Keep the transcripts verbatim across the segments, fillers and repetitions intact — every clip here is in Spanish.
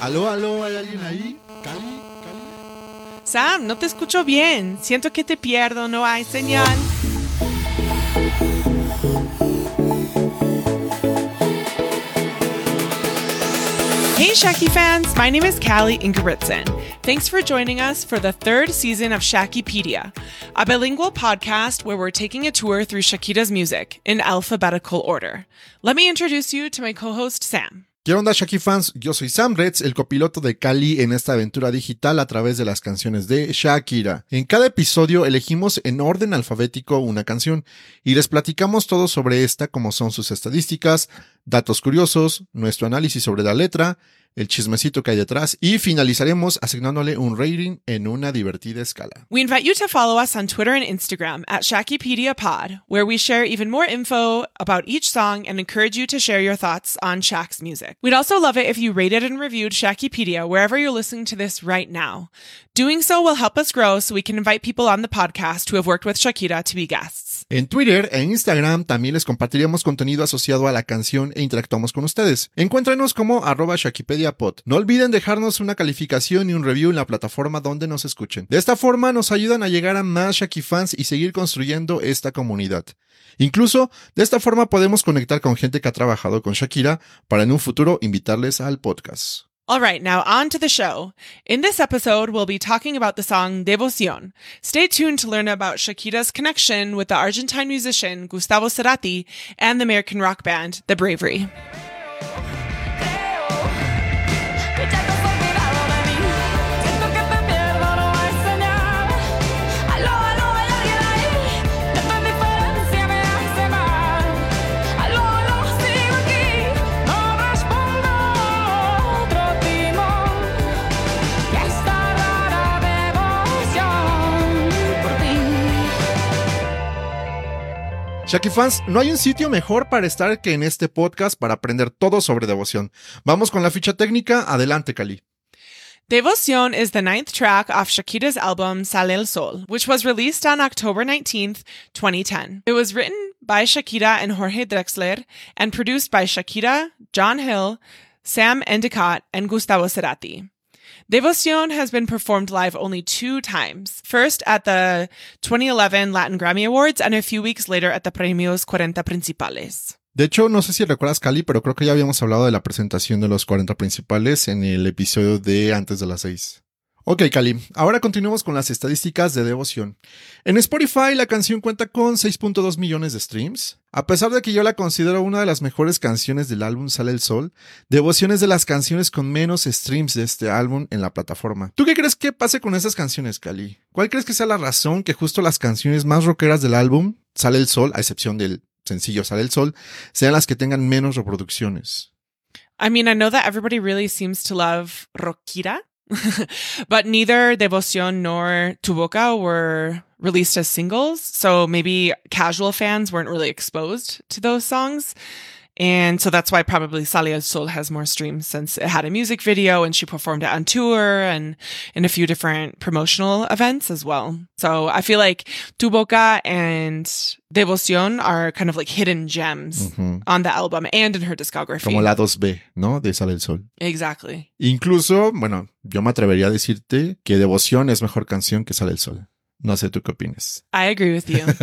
Aló, aló, ¿hay alguien ahí? ¿Cali? ¿Cali? Sam, no te escucho bien. Siento que te pierdo, no hay señal. Hey Shaki fans, my name is Callie Ingebrigtsen. Thanks for joining us for the third season of Shakipedia, a bilingual podcast where we're taking a tour through Shakira's music in alphabetical order. Let me introduce you to my co-host Sam. ¿Qué onda, Shaki fans? Yo soy Sam Retz, el copiloto de Cali en esta aventura digital a través de las canciones de Shakira. En cada episodio elegimos en orden alfabético una canción y les platicamos todo sobre esta, como son sus estadísticas, datos curiosos, nuestro análisis sobre la letra, el chismecito que hay detrás y finalizaremos asignándole un rating en una divertida escala. We invite you to follow us on Twitter and Instagram at ShakiPediaPod, where we share even more info about each song and encourage you to share your thoughts on Shak's music. We'd also love it if you rated and reviewed Shakipedia wherever you're listening to this right now. Doing so will help us grow so we can invite people on the podcast who have worked with Shakira to be guests. En Twitter e Instagram también les compartiremos contenido asociado a la canción e interactuamos con ustedes. Encuéntrenos como arroba ShakiPediaPod. No olviden dejarnos una calificación y un review en la plataforma donde nos escuchen. De esta forma nos ayudan a llegar a más Shaki fans y seguir construyendo esta comunidad. Incluso, de esta forma podemos conectar con gente que ha trabajado con Shakira para en un futuro invitarles al podcast. All right, now on to the show. In this episode, we'll be talking about the song Devoción. Stay tuned to learn about Shakira's connection with the Argentine musician Gustavo Cerati and the American rock band The Bravery. Shaki fans, no hay un sitio mejor para estar que en este podcast para aprender todo sobre devoción. Vamos con la ficha técnica. Adelante, Cali. Devoción is the ninth track off Shakira's album Sale el Sol, which was released on October nineteenth, twenty ten. It was written by Shakira and Jorge Drexler and produced by Shakira, John Hill, Sam Endicott, and Gustavo Cerati. Devoción has been performed live only two times. First at the twenty eleven Latin Grammy Awards and a few weeks later at the Premios cuarenta Principales. De hecho, no sé si recuerdas, Cali, pero creo que ya habíamos hablado de la presentación de los cuarenta Principales en el episodio de Antes de las seis. Ok, Cali, ahora continuamos con las estadísticas de Devoción. En Spotify la canción cuenta con seis punto dos millones de streams. A pesar de que yo la considero una de las mejores canciones del álbum Sale el Sol, Devoción es de las canciones con menos streams de este álbum en la plataforma. ¿Tú qué crees que pase con esas canciones, Cali? ¿Cuál crees que sea la razón que justo las canciones más rockeras del álbum Sale el Sol, a excepción del sencillo Sale el Sol, sean las que tengan menos reproducciones? I mean, I know that everybody really seems to love Rockira. But neither Devoción nor Tu Boca were released as singles, so maybe casual fans weren't really exposed to those songs. And so that's why probably Sale el Sol has more streams, since it had a music video and she performed it on tour and in a few different promotional events as well. So I feel like Tu Boca and Devoción are kind of like hidden gems uh-huh. on the album and in her discography. Como la dos B, ¿no? De Sale el Sol. Exactly. Incluso, bueno, yo me atrevería a decirte que Devoción es mejor canción que Sale el Sol. No sé tú qué opinas. I agree with you.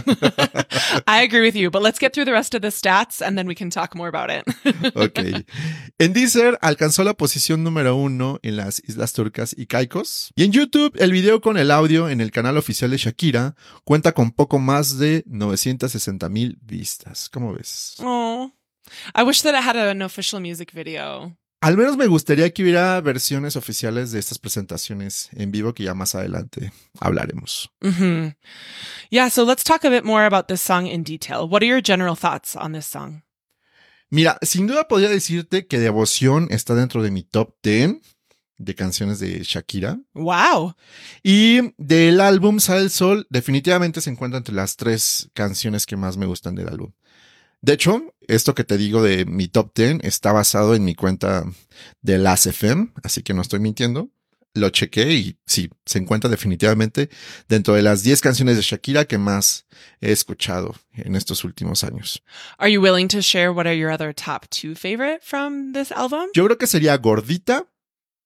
I agree with you, but let's get through the rest of the stats and then we can talk more about it. Ok. En Deezer alcanzó la posición número uno en las Islas Turcas y Caicos. Y en YouTube, el video con el audio en el canal oficial de Shakira cuenta con poco más de novecientas sesenta mil vistas. ¿Cómo ves? Oh, I wish that it had an official music video. Al menos me gustaría que hubiera versiones oficiales de estas presentaciones en vivo que ya más adelante hablaremos. Mm-hmm. Yeah, so let's talk a bit more about this song in detail. What are your general thoughts on this song? Mira, sin duda podría decirte que Devoción está dentro de mi top diez de canciones de Shakira. ¡Wow! Y del álbum Sale el Sol definitivamente se encuentra entre las tres canciones que más me gustan del álbum. De hecho, esto que te digo de mi top diez está basado en mi cuenta de Last F M, así que no estoy mintiendo. Lo chequé y sí, se encuentra definitivamente dentro de las diez canciones de Shakira que más he escuchado en estos últimos años. Are you willing to share what are your other top two favorite from this album? Yo creo que sería Gordita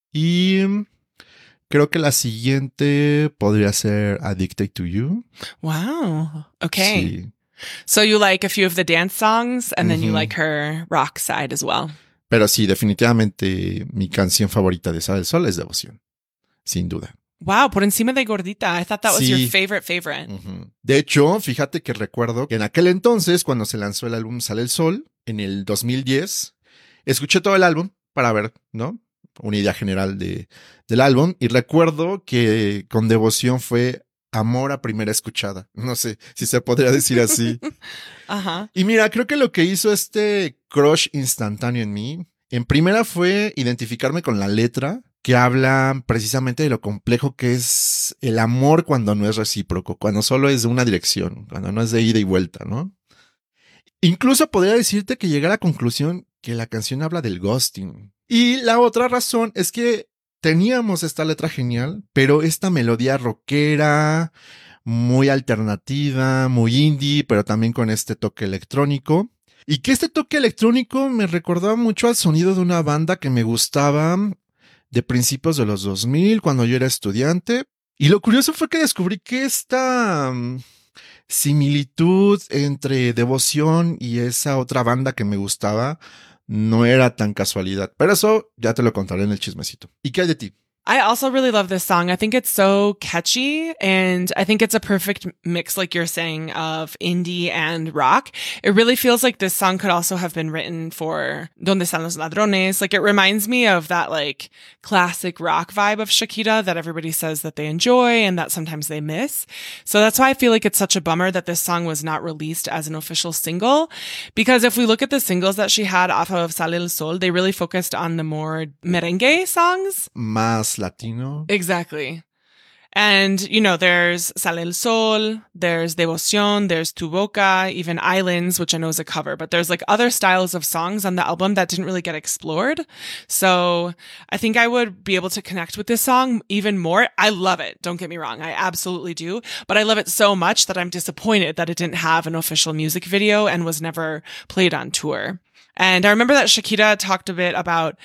Y creo que la siguiente podría ser Addicted to You. Wow. Okay. Sí. So you like a few of the dance songs and then you Ujú. like her rock side as well. Pero sí, definitivamente mi canción favorita de Sale el Sol es Devoción. Sin duda. Wow, por encima de Gordita. I thought that was Sí. your favorite favorite. Ujú. De hecho, fíjate que recuerdo que en aquel entonces, cuando se lanzó el álbum Sale el Sol, en el dos mil diez, escuché todo el álbum para ver, ¿no? Una idea general de, del álbum. Y recuerdo que con Devoción fue amor a primera escuchada. No sé si se podría decir así. Uh-huh. Y mira, creo que lo que hizo este crush instantáneo en mí, en primera fue identificarme con la letra, que habla precisamente de lo complejo que es el amor cuando no es recíproco, cuando solo es de una dirección, cuando no es de ida y vuelta, ¿no? Incluso podría decirte que llegué a la conclusión que la canción habla del ghosting. Y la otra razón es que teníamos esta letra genial, pero esta melodía rockera, muy alternativa, muy indie, pero también con este toque electrónico. Y que este toque electrónico me recordaba mucho al sonido de una banda que me gustaba de principios de los dos mil, cuando yo era estudiante. Y lo curioso fue que descubrí que esta um, similitud entre Devoción y esa otra banda que me gustaba no era tan casualidad. Pero eso ya te lo contaré en el chismecito. ¿Y qué hay de ti? I also really love this song. I think it's so catchy and I think it's a perfect mix, like you're saying, of indie and rock. It really feels like this song could also have been written for Donde Están los Ladrones. Like it reminds me of that like classic rock vibe of Shakira that everybody says that they enjoy and that sometimes they miss. So that's why I feel like it's such a bummer that this song was not released as an official single. Because if we look at the singles that she had off of Sale el Sol, they really focused on the more merengue songs. Más latino. Exactly. And, you know, there's Sale el Sol, there's Devoción, there's Tu Boca, even Islands, which I know is a cover, but there's like other styles of songs on the album that didn't really get explored. So I think I would be able to connect with this song even more. I love it. Don't get me wrong. I absolutely do. But I love it so much that I'm disappointed that it didn't have an official music video and was never played on tour. And I remember that Shakira talked a bit about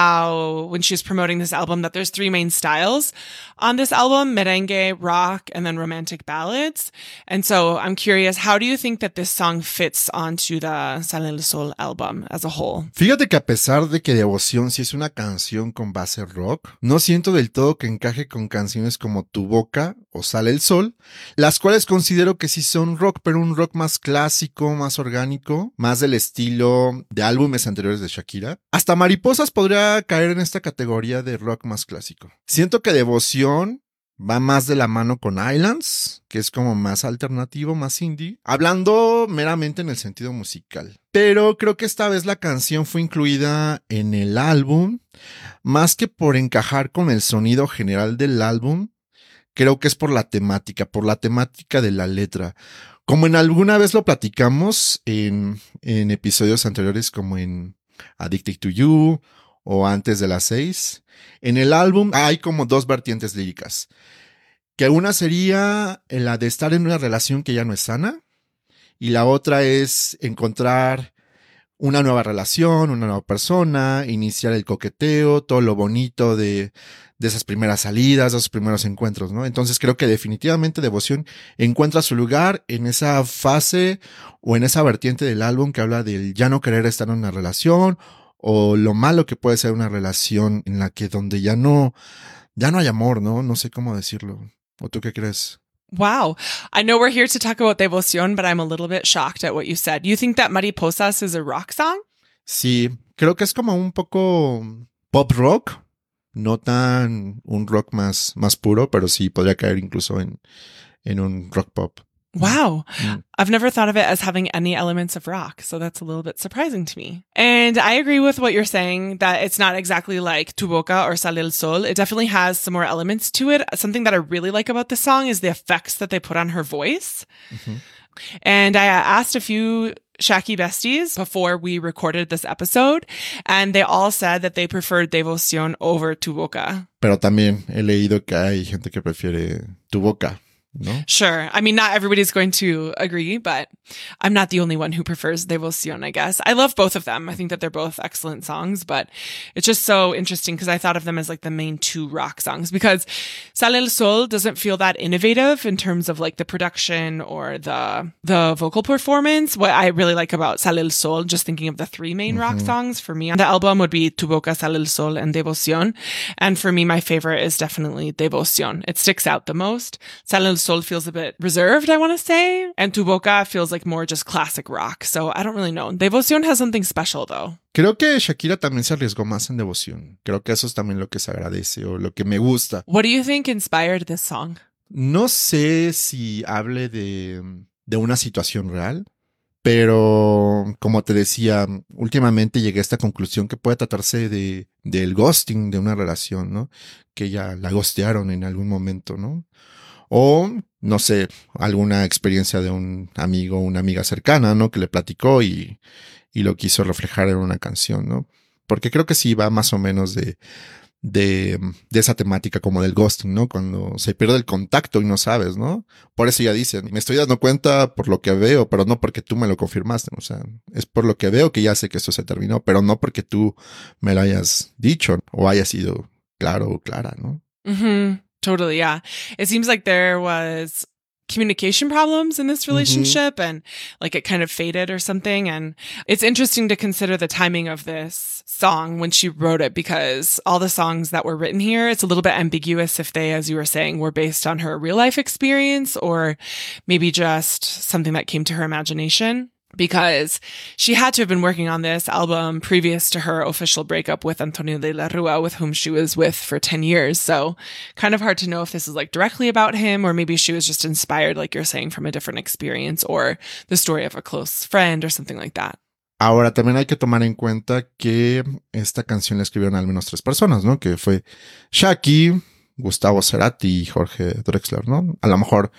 how when she was promoting this album that there's three main styles on this album, merengue, rock, and then romantic ballads. And so I'm curious, how do you think that this song fits onto the Sale el Sol album as a whole? Fíjate que a pesar de que Devoción sí es una canción con base rock, no siento del todo que encaje con canciones como Tu Boca o Sale el Sol, las cuales considero que sí son rock, pero un rock más clásico, más orgánico, más del estilo de álbumes anteriores de Shakira. Hasta Mariposas podría caer en esta categoría de rock más clásico. Siento que Devoción va más de la mano con Islands, que es como más alternativo, más indie, hablando meramente en el sentido musical. Pero creo que esta vez la canción fue incluida en el álbum, más que por encajar con el sonido general del álbum, creo que es por la temática, por la temática de la letra. Como en alguna vez lo platicamos en, en episodios anteriores, como en Addicted to You o Antes de las seis, en el álbum hay como dos vertientes líricas. Que una sería la de estar en una relación que ya no es sana y la otra es encontrar una nueva relación, una nueva persona, iniciar el coqueteo, todo lo bonito de, de esas primeras salidas, de esos primeros encuentros, ¿no? Entonces creo que definitivamente Devoción encuentra su lugar en esa fase o en esa vertiente del álbum que habla del ya no querer estar en una relación o lo malo que puede ser una relación en la que donde ya no, ya no hay amor, ¿no? No sé cómo decirlo. ¿O tú qué crees? Wow. I know we're here to talk about Devoción, but I'm a little bit shocked at what you said. You think that Mariposas is a rock song? Sí, creo que es como un poco pop rock, no tan un rock más, más puro, pero sí podría caer incluso en, en un rock pop. Wow. Mm. I've never thought of it as having any elements of rock, so that's a little bit surprising to me. And I agree with what you're saying, that it's not exactly like Tu Boca or Sale el Sol. It definitely has some more elements to it. Something that I really like about this song is the effects that they put on her voice. Mm-hmm. And I asked a few Shaki besties before we recorded this episode, and they all said that they preferred Devoción over Tu Boca. Pero también he leído que hay gente que prefiere Tu Boca. ¿no? Sure. I mean, not everybody's going to agree, but I'm not the only one who prefers Devoción, I guess. I love both of them. I think that they're both excellent songs, but it's just so interesting because I thought of them as like the main two rock songs, because Sale el Sol doesn't feel that innovative in terms of like the production or the the vocal performance. What I really like about Sale el Sol, just thinking of the three main mm-hmm. rock songs for me on the album, would be Tu Boca, Sale el Sol, and Devoción. And for me, my favorite is definitely Devoción. It sticks out the most. Sale el Sol feels a bit reserved, I want to say. And Tu Boca feels like more just classic rock. So I don't really know. Devoción has something special, though. Creo que Shakira también se arriesgó más en Devoción. Creo que eso es también lo que se agradece o lo que me gusta. What do you think inspired this song? No sé si hable de, de una situación real, pero como te decía, últimamente llegué a esta conclusión que puede tratarse de del ghosting de una relación, ¿no? Que ya la ghostearon en algún momento, ¿no? O, no sé, alguna experiencia de un amigo o una amiga cercana, ¿no? Que le platicó y, y lo quiso reflejar en una canción, ¿no? Porque creo que sí va más o menos de, de, de esa temática como del ghosting, ¿no? Cuando se pierde el contacto y no sabes, ¿no? Por eso ya dicen, me estoy dando cuenta por lo que veo, pero no porque tú me lo confirmaste, o sea, es por lo que veo que ya sé que esto se terminó, pero no porque tú me lo hayas dicho o hayas sido claro o clara, ¿no? Mm-hmm. Totally, yeah. It seems like there was communication problems in this relationship mm-hmm. and like it kind of faded or something. And it's interesting to consider the timing of this song when she wrote it, because all the songs that were written here, it's a little bit ambiguous if they, as you were saying, were based on her real life experience or maybe just something that came to her imagination. Because she had to have been working on this album previous to her official breakup with Antonio de la Rúa, with whom she was with for ten years. So kind of hard to know if this is like directly about him, or maybe she was just inspired, like you're saying, from a different experience or the story of a close friend or something like that. Ahora, también hay que tomar en cuenta que esta canción la escribieron al menos tres personas, ¿no? Que fue Shaki, Gustavo Cerati y Jorge Drexler, ¿no? A lo mejor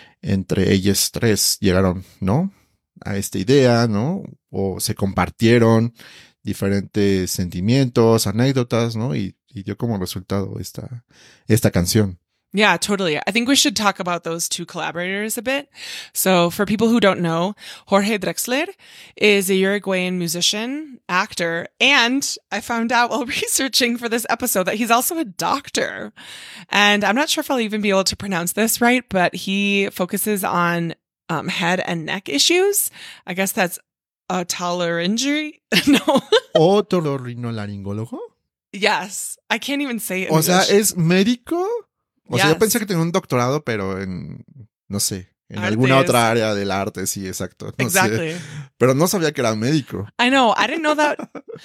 entre ellos tres llegaron, ¿no? A esta idea, ¿no? O se compartieron diferentes sentimientos, anécdotas, ¿no? Y, y dio como resultado esta, esta canción. Yeah, totally. I think we should talk about those two collaborators a bit. So for people who don't know, Jorge Drexler is a Uruguayan musician, actor, and I found out while researching for this episode that he's also a doctor. And I'm not sure if I'll even be able to pronounce this right, but he focuses on Um, head and neck issues. I guess that's a otorrinolaryngology. No. ¿Otorrinolaringólogo? Yes. I can't even say it in O English. sea, ¿es médico? O Yes. sea, yo pensé que tenía un doctorado, pero en, no sé, en Artes. alguna otra área del arte, sí, exacto. No Exactly. sé. Pero no sabía que era médico. I know. I didn't know that.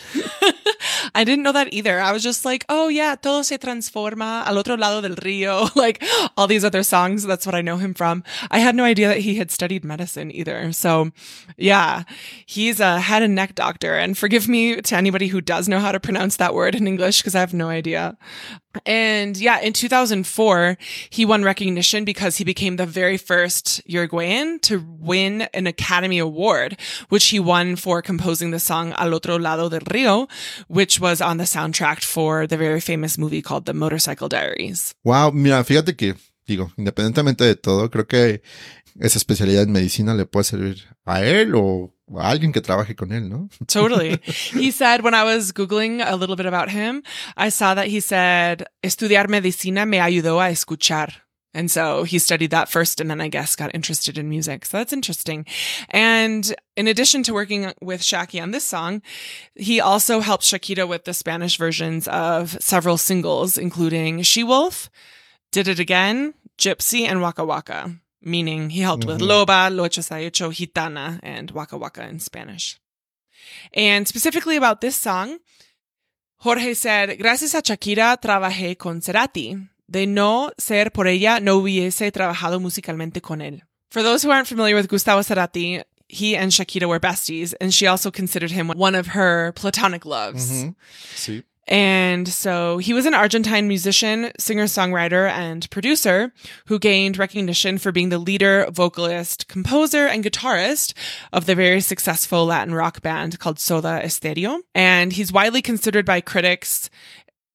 I didn't know that either. I was just like, oh yeah, todo se transforma al otro lado del río. Like all these other songs. That's what I know him from. I had no idea that he had studied medicine either. So yeah, he's a head and neck doctor. And forgive me to anybody who does know how to pronounce that word in English, because I have no idea. And yeah, in two thousand four, he won recognition because he became the very first Uruguayan to win an Academy Award, which he won for composing the song Al Otro Lado del Río, which was on the soundtrack for the very famous movie called The Motorcycle Diaries. Wow, mira, fíjate que, digo, independientemente de todo, creo que esa especialidad en medicina le puede servir a él o a alguien que trabaje con él, ¿no? Totally. He said, when I was Googling a little bit about him, I saw that he said, estudiar medicina me ayudó a escuchar. And so he studied that first and then I guess got interested in music. So that's interesting. And in addition to working with Shaki on this song, he also helped Shakira with the Spanish versions of several singles, including She Wolf, Did It Again, Gypsy, and Waka Waka. Meaning he helped mm-hmm. with Loba, Lo Hecho Se Hecho, Gitana, and Waka Waka in Spanish. And specifically about this song, Jorge said, gracias a Shakira trabajé con Cerati. De no ser por ella, no hubiese trabajado musicalmente con él. For those who aren't familiar with Gustavo Cerati, he and Shakira were besties, and she also considered him one of her platonic loves. Mm-hmm. Sí. And so he was an Argentine musician, singer-songwriter, and producer who gained recognition for being the leader, vocalist, composer, and guitarist of the very successful Latin rock band called Soda Stereo. And he's widely considered by critics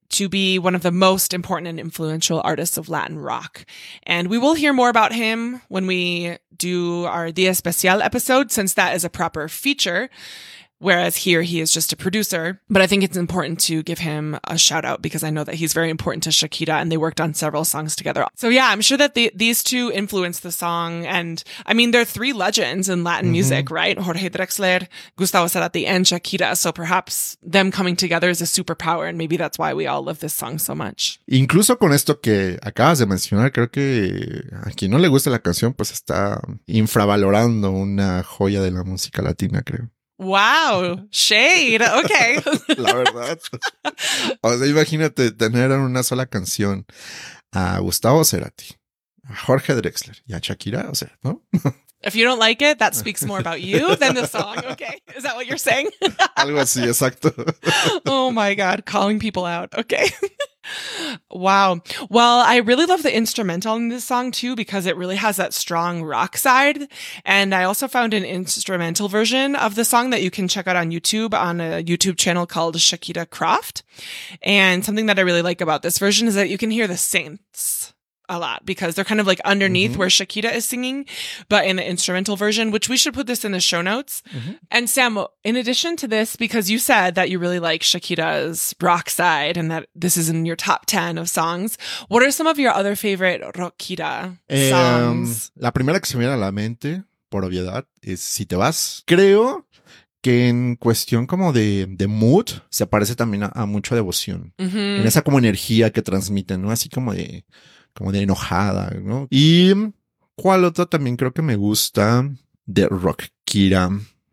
to be one of the most important and influential artists of Latin rock. And we will hear more about him when we do our Dia Especial episode, since that is a proper feature. Whereas here he is just a producer. But I think it's important to give him a shout out because I know that he's very important to Shakira and they worked on several songs together. So yeah, I'm sure that the, these two influenced the song. And I mean, they're three legends in Latin mm-hmm. music, right? Jorge Drexler, Gustavo Cerati, and Shakira. So perhaps them coming together is a superpower. And maybe that's why we all love this song so much. Incluso con esto que acabas de mencionar, creo que a quien no le gusta la canción, pues está infravalorando una joya de la música latina, creo. Wow, shade. Okay. La verdad. O sea, imagínate tener en una sola canción a Gustavo Cerati, a Jorge Drexler y a Shakira, o sea, ¿no? If you don't like it, that speaks more about you than the song. Okay. Is that what you're saying? Algo así, exacto. Oh my God. Calling people out. Okay. Wow. Well, I really love the instrumental in this song too, because it really has that strong rock side. And I also found an instrumental version of the song that you can check out on YouTube on a YouTube channel called Shakira Croft. And something that I really like about this version is that you can hear the synths a lot because they're kind of like underneath mm-hmm. where Shakira is singing, but in the instrumental version, which we should put this in the show notes. Mm-hmm. And Sam, in addition to this, because you said that you really like Shakira's rock side and that this is in your top ten of songs, what are some of your other favorite rockera eh, songs? Um, la primera que se me viene a la mente, por obviedad, es Si Te Vas. Creo que en cuestión como de, de mood se parece también a, a mucha devoción. Mm-hmm. En esa como energía que transmiten, ¿no? Así como de como de enojada, ¿no? Y ¿cuál otra también creo que me gusta de rockera?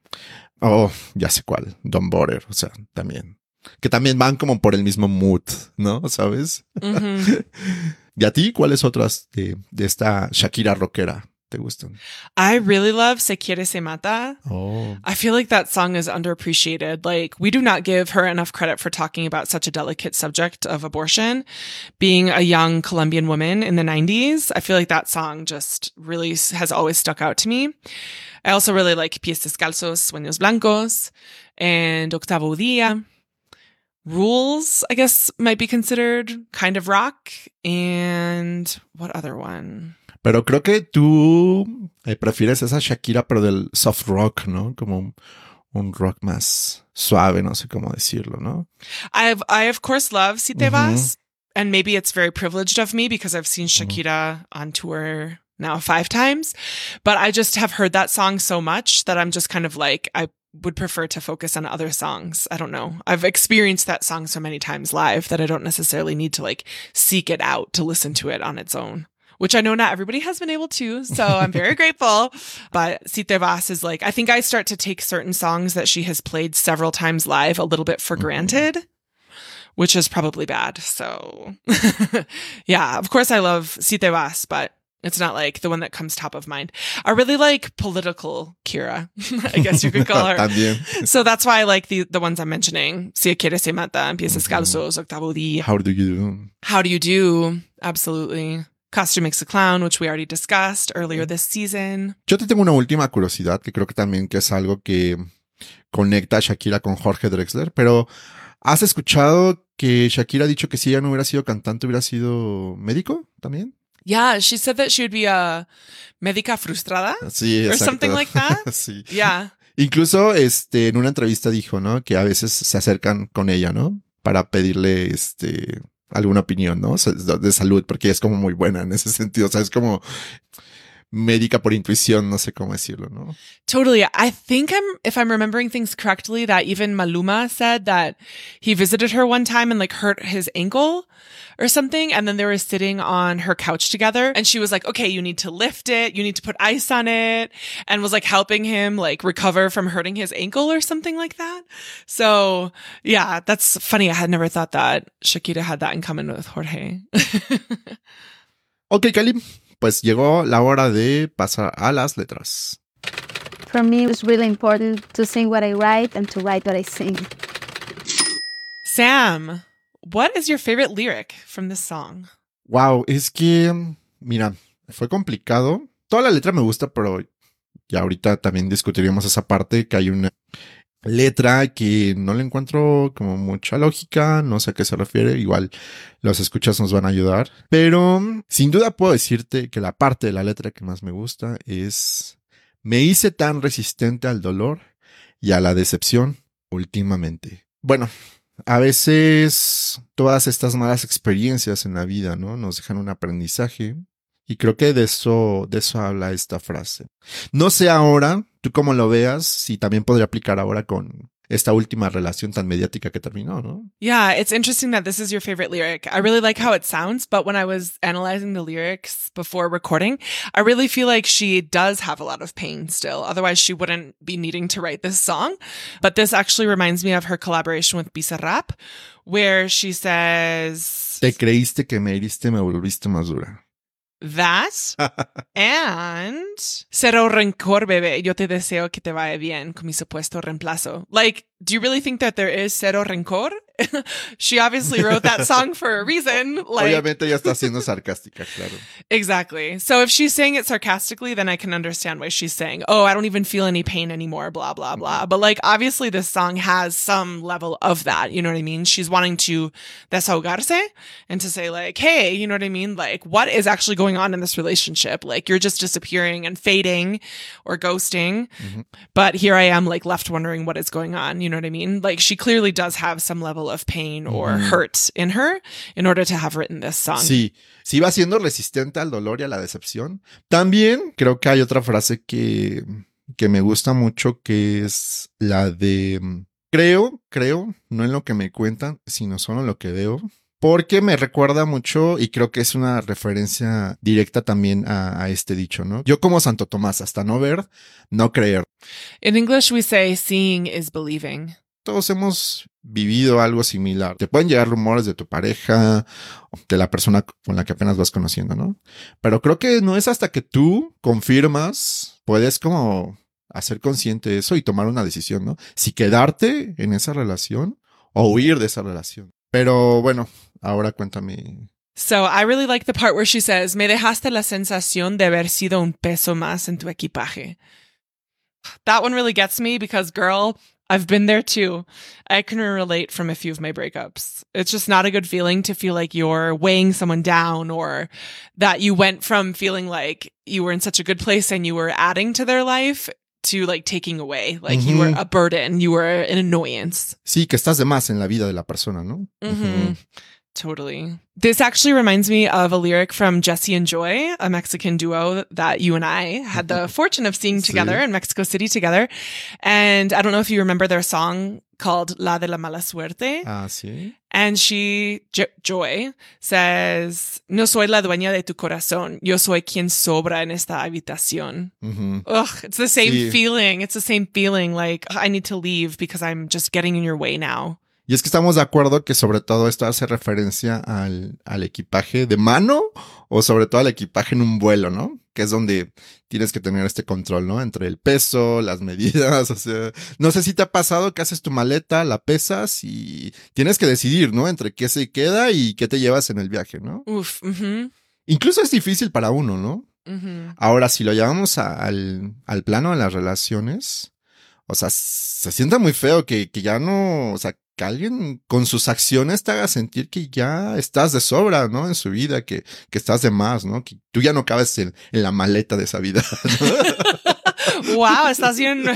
Oh, ya sé cuál, Don Border, o sea, también. Que también van como por el mismo mood, ¿no? ¿Sabes? Mm-hmm. ¿Y a ti cuáles otras de, de esta Shakira rockera te gustan? I really love Se Quiere Se Mata. Oh. I feel like that song is underappreciated. Like, we do not give her enough credit for talking about such a delicate subject of abortion. Being a young Colombian woman in the nineties, I feel like that song just really has always stuck out to me. I also really like Pies Descalzos, Sueños Blancos, and Octavo Día. Rules, I guess, might be considered kind of rock. And what other one? Pero creo que tú eh, prefieres esa Shakira, pero del soft rock, ¿no? Como un, un rock más suave, no sé cómo decirlo, ¿no? I've, I, of course, love Si Te Vas. Mm-hmm. And maybe it's very privileged of me because I've seen Shakira mm-hmm. on tour now five times. But I just have heard that song so much that I'm just kind of like, I would prefer to focus on other songs. I don't know. I've experienced that song so many times live that I don't necessarily need to like seek it out to listen to it on its own. Which I know not everybody has been able to, so I'm very grateful. But Si Te Vas is like, I think I start to take certain songs that she has played several times live a little bit for granted, which is probably bad. So yeah, of course I love Si Te Vas, but it's not like the one that comes top of mind. I really like political Kira, I guess you could call her. So that's why I like the, the ones I'm mentioning. Si Quiere Se Mata, Pies Descalzos, Octavo Día. How do you do? How do you do? Absolutely. Costume Makes a Clown, which we already discussed earlier this season. Yo te tengo una última curiosidad que creo que también que es algo que conecta a Shakira con Jorge Drexler, pero ¿has escuchado que Shakira ha dicho que si ella no hubiera sido cantante hubiera sido médico también? Yeah, she said that she would be a médica frustrada. Sí, or exacto. something like that. Sí. Yeah. Incluso este, en una entrevista dijo, ¿no? Que a veces se acercan con ella, ¿no? Para pedirle este, alguna opinión, ¿no? De salud, porque es como muy buena en ese sentido. O sea, es como médica por intuición, no sé cómo decirlo, ¿no? Totally. I think I'm, if I'm remembering things correctly, that even Maluma said that he visited her one time and like hurt his ankle or something. And then they were sitting on her couch together and she was like, okay, you need to lift it. You need to put ice on it, and was like helping him like recover from hurting his ankle or something like that. So yeah, that's funny. I had never thought that Shakira had that in common with Jorge. Ok, Cali. Pues llegó la hora de pasar a las letras. For me, it's really important to sing what I write and to write what I sing. Sam, what is your favorite lyric from this song? Wow, es que, mira, fue complicado. Toda la letra me gusta, pero ya ahorita también discutiríamos esa parte, que hay una, letra que no le encuentro como mucha lógica, no sé a qué se refiere, igual los escuchas nos van a ayudar, pero sin duda puedo decirte que la parte de la letra que más me gusta es: me hice tan resistente al dolor y a la decepción últimamente. Bueno, a veces todas estas malas experiencias en la vida, ¿no?, nos dejan un aprendizaje. Y creo que de eso, de eso habla esta frase. No sé ahora, tú cómo lo veas, si también podría aplicar ahora con esta última relación tan mediática que terminó, ¿no? Yeah, it's interesting that this is your favorite lyric. I really like how it sounds, but when I was analyzing the lyrics before recording, I really feel like she does have a lot of pain still. Otherwise, she wouldn't be needing to write this song. But this actually reminds me of her collaboration with Bizarrap, where she says... Te creíste que me heriste, me volviste más dura. That and cero rencor, bebé. Yo te deseo que te vaya bien con mi supuesto reemplazo. Like, do you really think that there is cero rencor? She obviously wrote that song for a reason. Like, obviamente ella está siendo sarcástica, claro. Exactly. So if she's saying it sarcastically, then I can understand why she's saying, oh, I don't even feel any pain anymore, blah, blah, blah. But like, obviously this song has some level of that. You know what I mean? She's wanting to desahogarse and to say like, hey, you know what I mean? Like, what is actually going on in this relationship? Like, you're just disappearing and fading or ghosting. Mm-hmm. But here I am, like, left wondering what is going on. You know what I mean? Like, she clearly does have some level of pain or mm. hurt in her in order to have written this song. Sí, sí va siendo resistente al dolor y a la decepción. También creo que hay otra frase que, que me gusta mucho, que es la de creo, creo, no en lo que me cuentan, sino solo en lo que veo. Porque me recuerda mucho, y creo que es una referencia directa también a, a este dicho, ¿no? Yo como Santo Tomás, hasta no ver, no creer. In English we say seeing is believing. Todos hemos vivido algo similar. Te pueden llegar rumores de tu pareja, de la persona con la que apenas vas conociendo, ¿no? Pero creo que no es hasta que tú confirmas, puedes como hacer consciente de eso y tomar una decisión, ¿no? Si quedarte en esa relación o huir de esa relación. Pero bueno, ahora cuéntame. So I really like the part where she says, me dejaste la sensación de haber sido un peso más en tu equipaje. That one really gets me because, girl, I've been there too. I can relate from a few of my breakups. It's just not a good feeling to feel like you're weighing someone down, or that you went from feeling like you were in such a good place and you were adding to their life to like taking away. Like mm-hmm. you were a burden, you were an annoyance. Sí, que estás de más en la vida de la persona, ¿no? Mm-hmm. Mm-hmm. Totally. This actually reminds me of a lyric from Jesse and Joy, a Mexican duo that you and I had the fortune of seeing together sí. in Mexico City together. And I don't know if you remember their song called La de la Mala Suerte. Ah, sí. And she, jo- Joy, says, no soy la dueña de tu corazón. Yo soy quien sobra en esta habitación. Mm-hmm. Ugh, it's the same sí. feeling. It's the same feeling like, I need to leave because I'm just getting in your way now. Y es que estamos de acuerdo que sobre todo esto hace referencia al, al equipaje de mano o sobre todo al equipaje en un vuelo, ¿no? Que es donde tienes que tener este control, ¿no? Entre el peso, las medidas, o sea, no sé si te ha pasado que haces tu maleta, la pesas y tienes que decidir, ¿no? Entre qué se queda y qué te llevas en el viaje, ¿no? Uf, uh-huh. Incluso es difícil para uno, ¿no? Uh-huh. Ahora, si lo llevamos a, al, al plano de las relaciones, o sea, se siente muy feo que, que ya no, o sea, que alguien con sus acciones te haga sentir que ya estás de sobra, ¿no? En su vida, que, que estás de más, ¿no? Que tú ya no cabes en, en la maleta de esa vida, ¿no? Wow, estás bien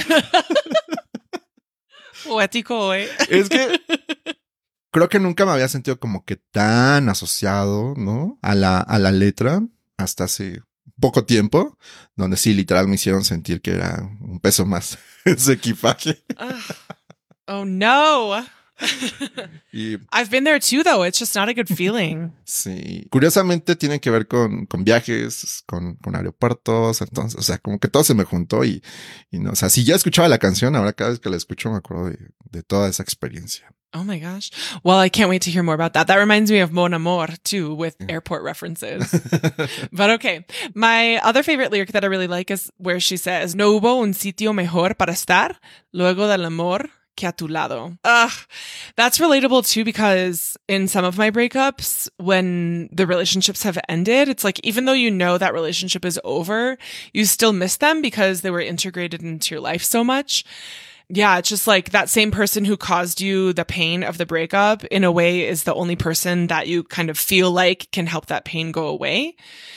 poético, ¿eh? Es que creo que nunca me había sentido como que tan asociado, ¿no? A la, a la letra hasta hace poco tiempo, donde sí, literal me hicieron sentir que era un peso más en su equipaje. Oh, no. Y, I've been there too, though. It's just not a good feeling. Sí. Curiosamente tiene que ver con, con viajes, con, con aeropuertos. Entonces, o sea, como que todo se me juntó y, y no, o sea, si ya escuchaba la canción, ahora cada vez que la escucho me acuerdo de, de toda esa experiencia. Oh my gosh. Well, I can't wait to hear more about that. That reminds me of Mon Amour too, with airport references. But okay. My other favorite lyric that I really like is where she says, no hubo un sitio mejor para estar luego del amor que a tu lado. Ugh, that's relatable too, because in some of my breakups, when the relationships have ended, it's like, even though you know that relationship is over, you still miss them because they were integrated into your life so much. Yeah, it's just like that same person who caused you the pain of the breakup, in a way, is the only person that you kind of feel like can help that pain go away.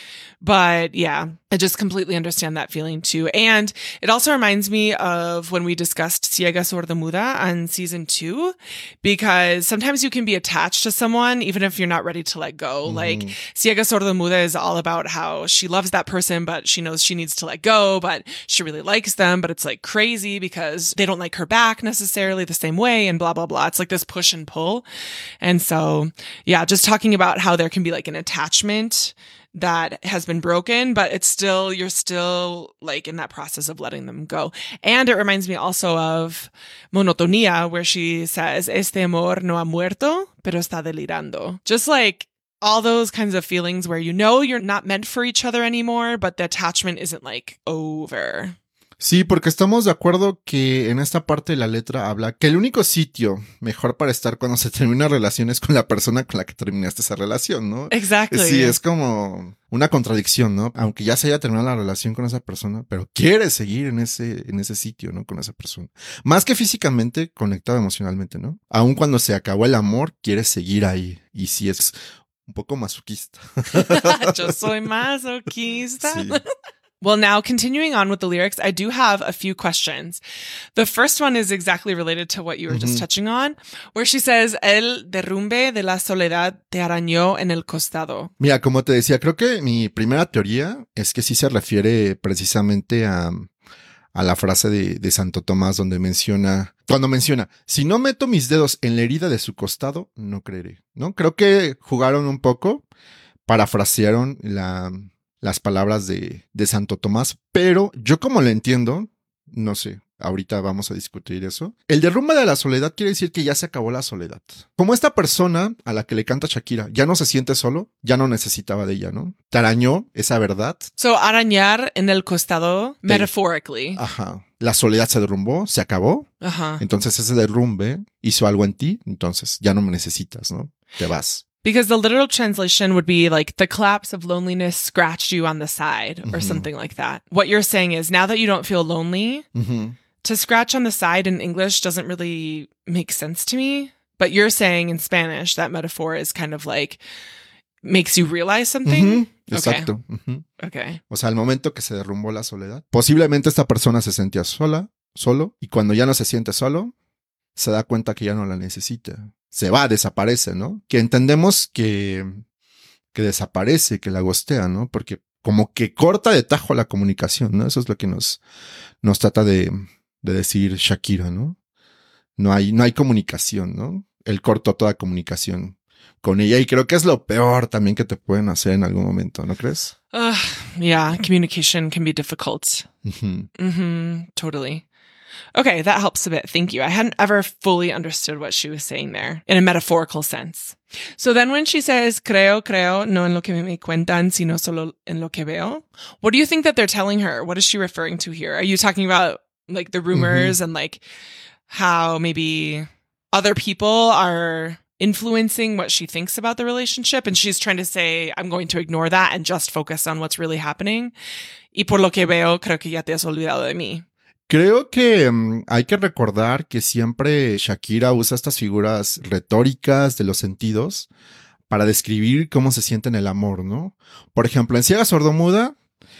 But yeah, I just completely understand that feeling too. And it also reminds me of when we discussed Ciega Sordomuda on season two, because sometimes you can be attached to someone even if you're not ready to let go. Mm-hmm. Like Ciega Sordomuda is all about how she loves that person, but she knows she needs to let go, but she really likes them, but it's like crazy because they don't like her back necessarily the same way and blah, blah, blah. It's like this push and pull. And so, yeah, just talking about how there can be like an attachment that has been broken, but it's still, you're still like in that process of letting them go. And it reminds me also of Monotonía, where she says, este amor no ha muerto, pero está delirando. Just like all those kinds of feelings where you know you're not meant for each other anymore, but the attachment isn't like over. Sí, porque estamos de acuerdo que en esta parte de la letra habla que el único sitio mejor para estar cuando se termina relación es con la persona con la que terminaste esa relación, ¿no? Exactly. Sí, es como una contradicción, ¿no? Aunque ya se haya terminado la relación con esa persona, pero quieres seguir en ese, en ese sitio, ¿no? Con esa persona. Más que físicamente, conectado emocionalmente, ¿no? Aun cuando se acabó el amor, quieres seguir ahí. Y sí es un poco masoquista. Yo soy masoquista. Sí. Well, now continuing on with the lyrics, I do have a few questions. The first one is exactly related to what you were mm-hmm. just touching on, where she says, el derrumbe de la soledad te arañó en el costado. Mira, como te decía, creo que mi primera teoría es que sí se refiere precisamente a, a la frase de, de Santo Tomás, donde menciona, cuando menciona, si no meto mis dedos en la herida de su costado, no creeré, ¿no? Creo que jugaron un poco, parafrasearon la... las palabras de, de Santo Tomás, pero yo como lo entiendo, no sé, ahorita vamos a discutir eso. El derrumbe de la soledad quiere decir que ya se acabó la soledad. Como esta persona a la que le canta Shakira ya no se siente solo, ya no necesitaba de ella, ¿no? Te arañó esa verdad. So, arañar en el costado, sí. Metaphorically. Ajá. La soledad se derrumbó, se acabó. Ajá. Entonces ese derrumbe hizo algo en ti, entonces ya no me necesitas, ¿no? Te vas. Because the literal translation would be like the collapse of loneliness scratched you on the side or mm-hmm. something like that. What you're saying is now that you don't feel lonely, mm-hmm. to scratch on the side in English doesn't really make sense to me. But you're saying in Spanish that metaphor is kind of like makes you realize something. Mm-hmm. Exacto. Okay. Mm-hmm. Okay. O sea, al momento que se derrumbó la soledad, posiblemente esta persona se sentía sola, solo, y cuando ya no se siente solo, se da cuenta que ya no la necesita. Se va, desaparece, ¿no? Que entendemos que, que desaparece, que la gostea, ¿no? Porque como que corta de tajo la comunicación, ¿no? Eso es lo que nos, nos trata de, de decir Shakira, ¿no? No hay, no hay comunicación, ¿no? Él cortó toda comunicación con ella y creo que es lo peor también que te pueden hacer en algún momento, ¿no crees? Uh, yeah, communication can be difficult. Mm-hmm. Mm-hmm, totally. Okay, that helps a bit. Thank you. I hadn't ever fully understood what she was saying there in a metaphorical sense. So then when she says, creo, creo, no en lo que me cuentan, sino solo en lo que veo, what do you think that they're telling her? What is she referring to here? Are you talking about like the rumors mm-hmm. and like how maybe other people are influencing what she thinks about the relationship? And she's trying to say, I'm going to ignore that and just focus on what's really happening. Y por lo que veo, creo que ya te has olvidado de mí. Creo que um, hay que recordar que siempre Shakira usa estas figuras retóricas de los sentidos para describir cómo se siente en el amor, ¿no? Por ejemplo, en Ciega Sordomuda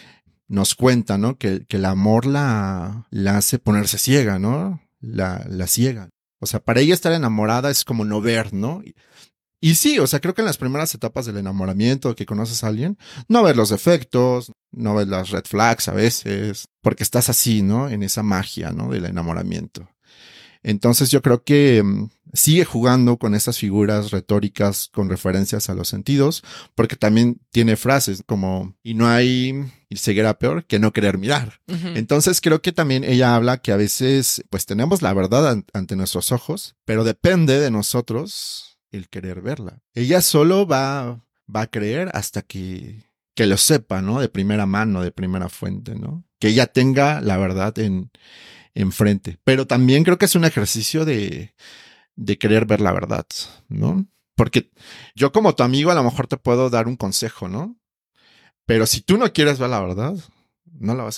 nos cuenta, ¿no? Que, que el amor la, la hace ponerse ciega, ¿no? La, la ciega. O sea, para ella estar enamorada es como no ver, ¿no? Y, y sí, o sea, creo que en las primeras etapas del enamoramiento, que conoces a alguien, no ves los defectos, no ves las red flags a veces, porque estás así, ¿no? En esa magia, ¿no? Del enamoramiento. Entonces yo creo que um, sigue jugando con estas figuras retóricas con referencias a los sentidos, porque también tiene frases como, y no hay ceguera peor que no querer mirar. Uh-huh. Entonces creo que también ella habla que a veces, pues tenemos la verdad an- ante nuestros ojos, pero depende de nosotros el querer verla. Ella solo va, va a creer hasta que, que lo sepa, ¿no? De primera mano, de primera fuente, ¿no? Que ella tenga la verdad en, enfrente. Pero también creo que es un ejercicio de, de querer ver la verdad, ¿no? Porque yo como tu amigo a lo mejor te puedo dar un consejo, ¿no? Pero si tú no quieres ver la verdad, no la vas a ver.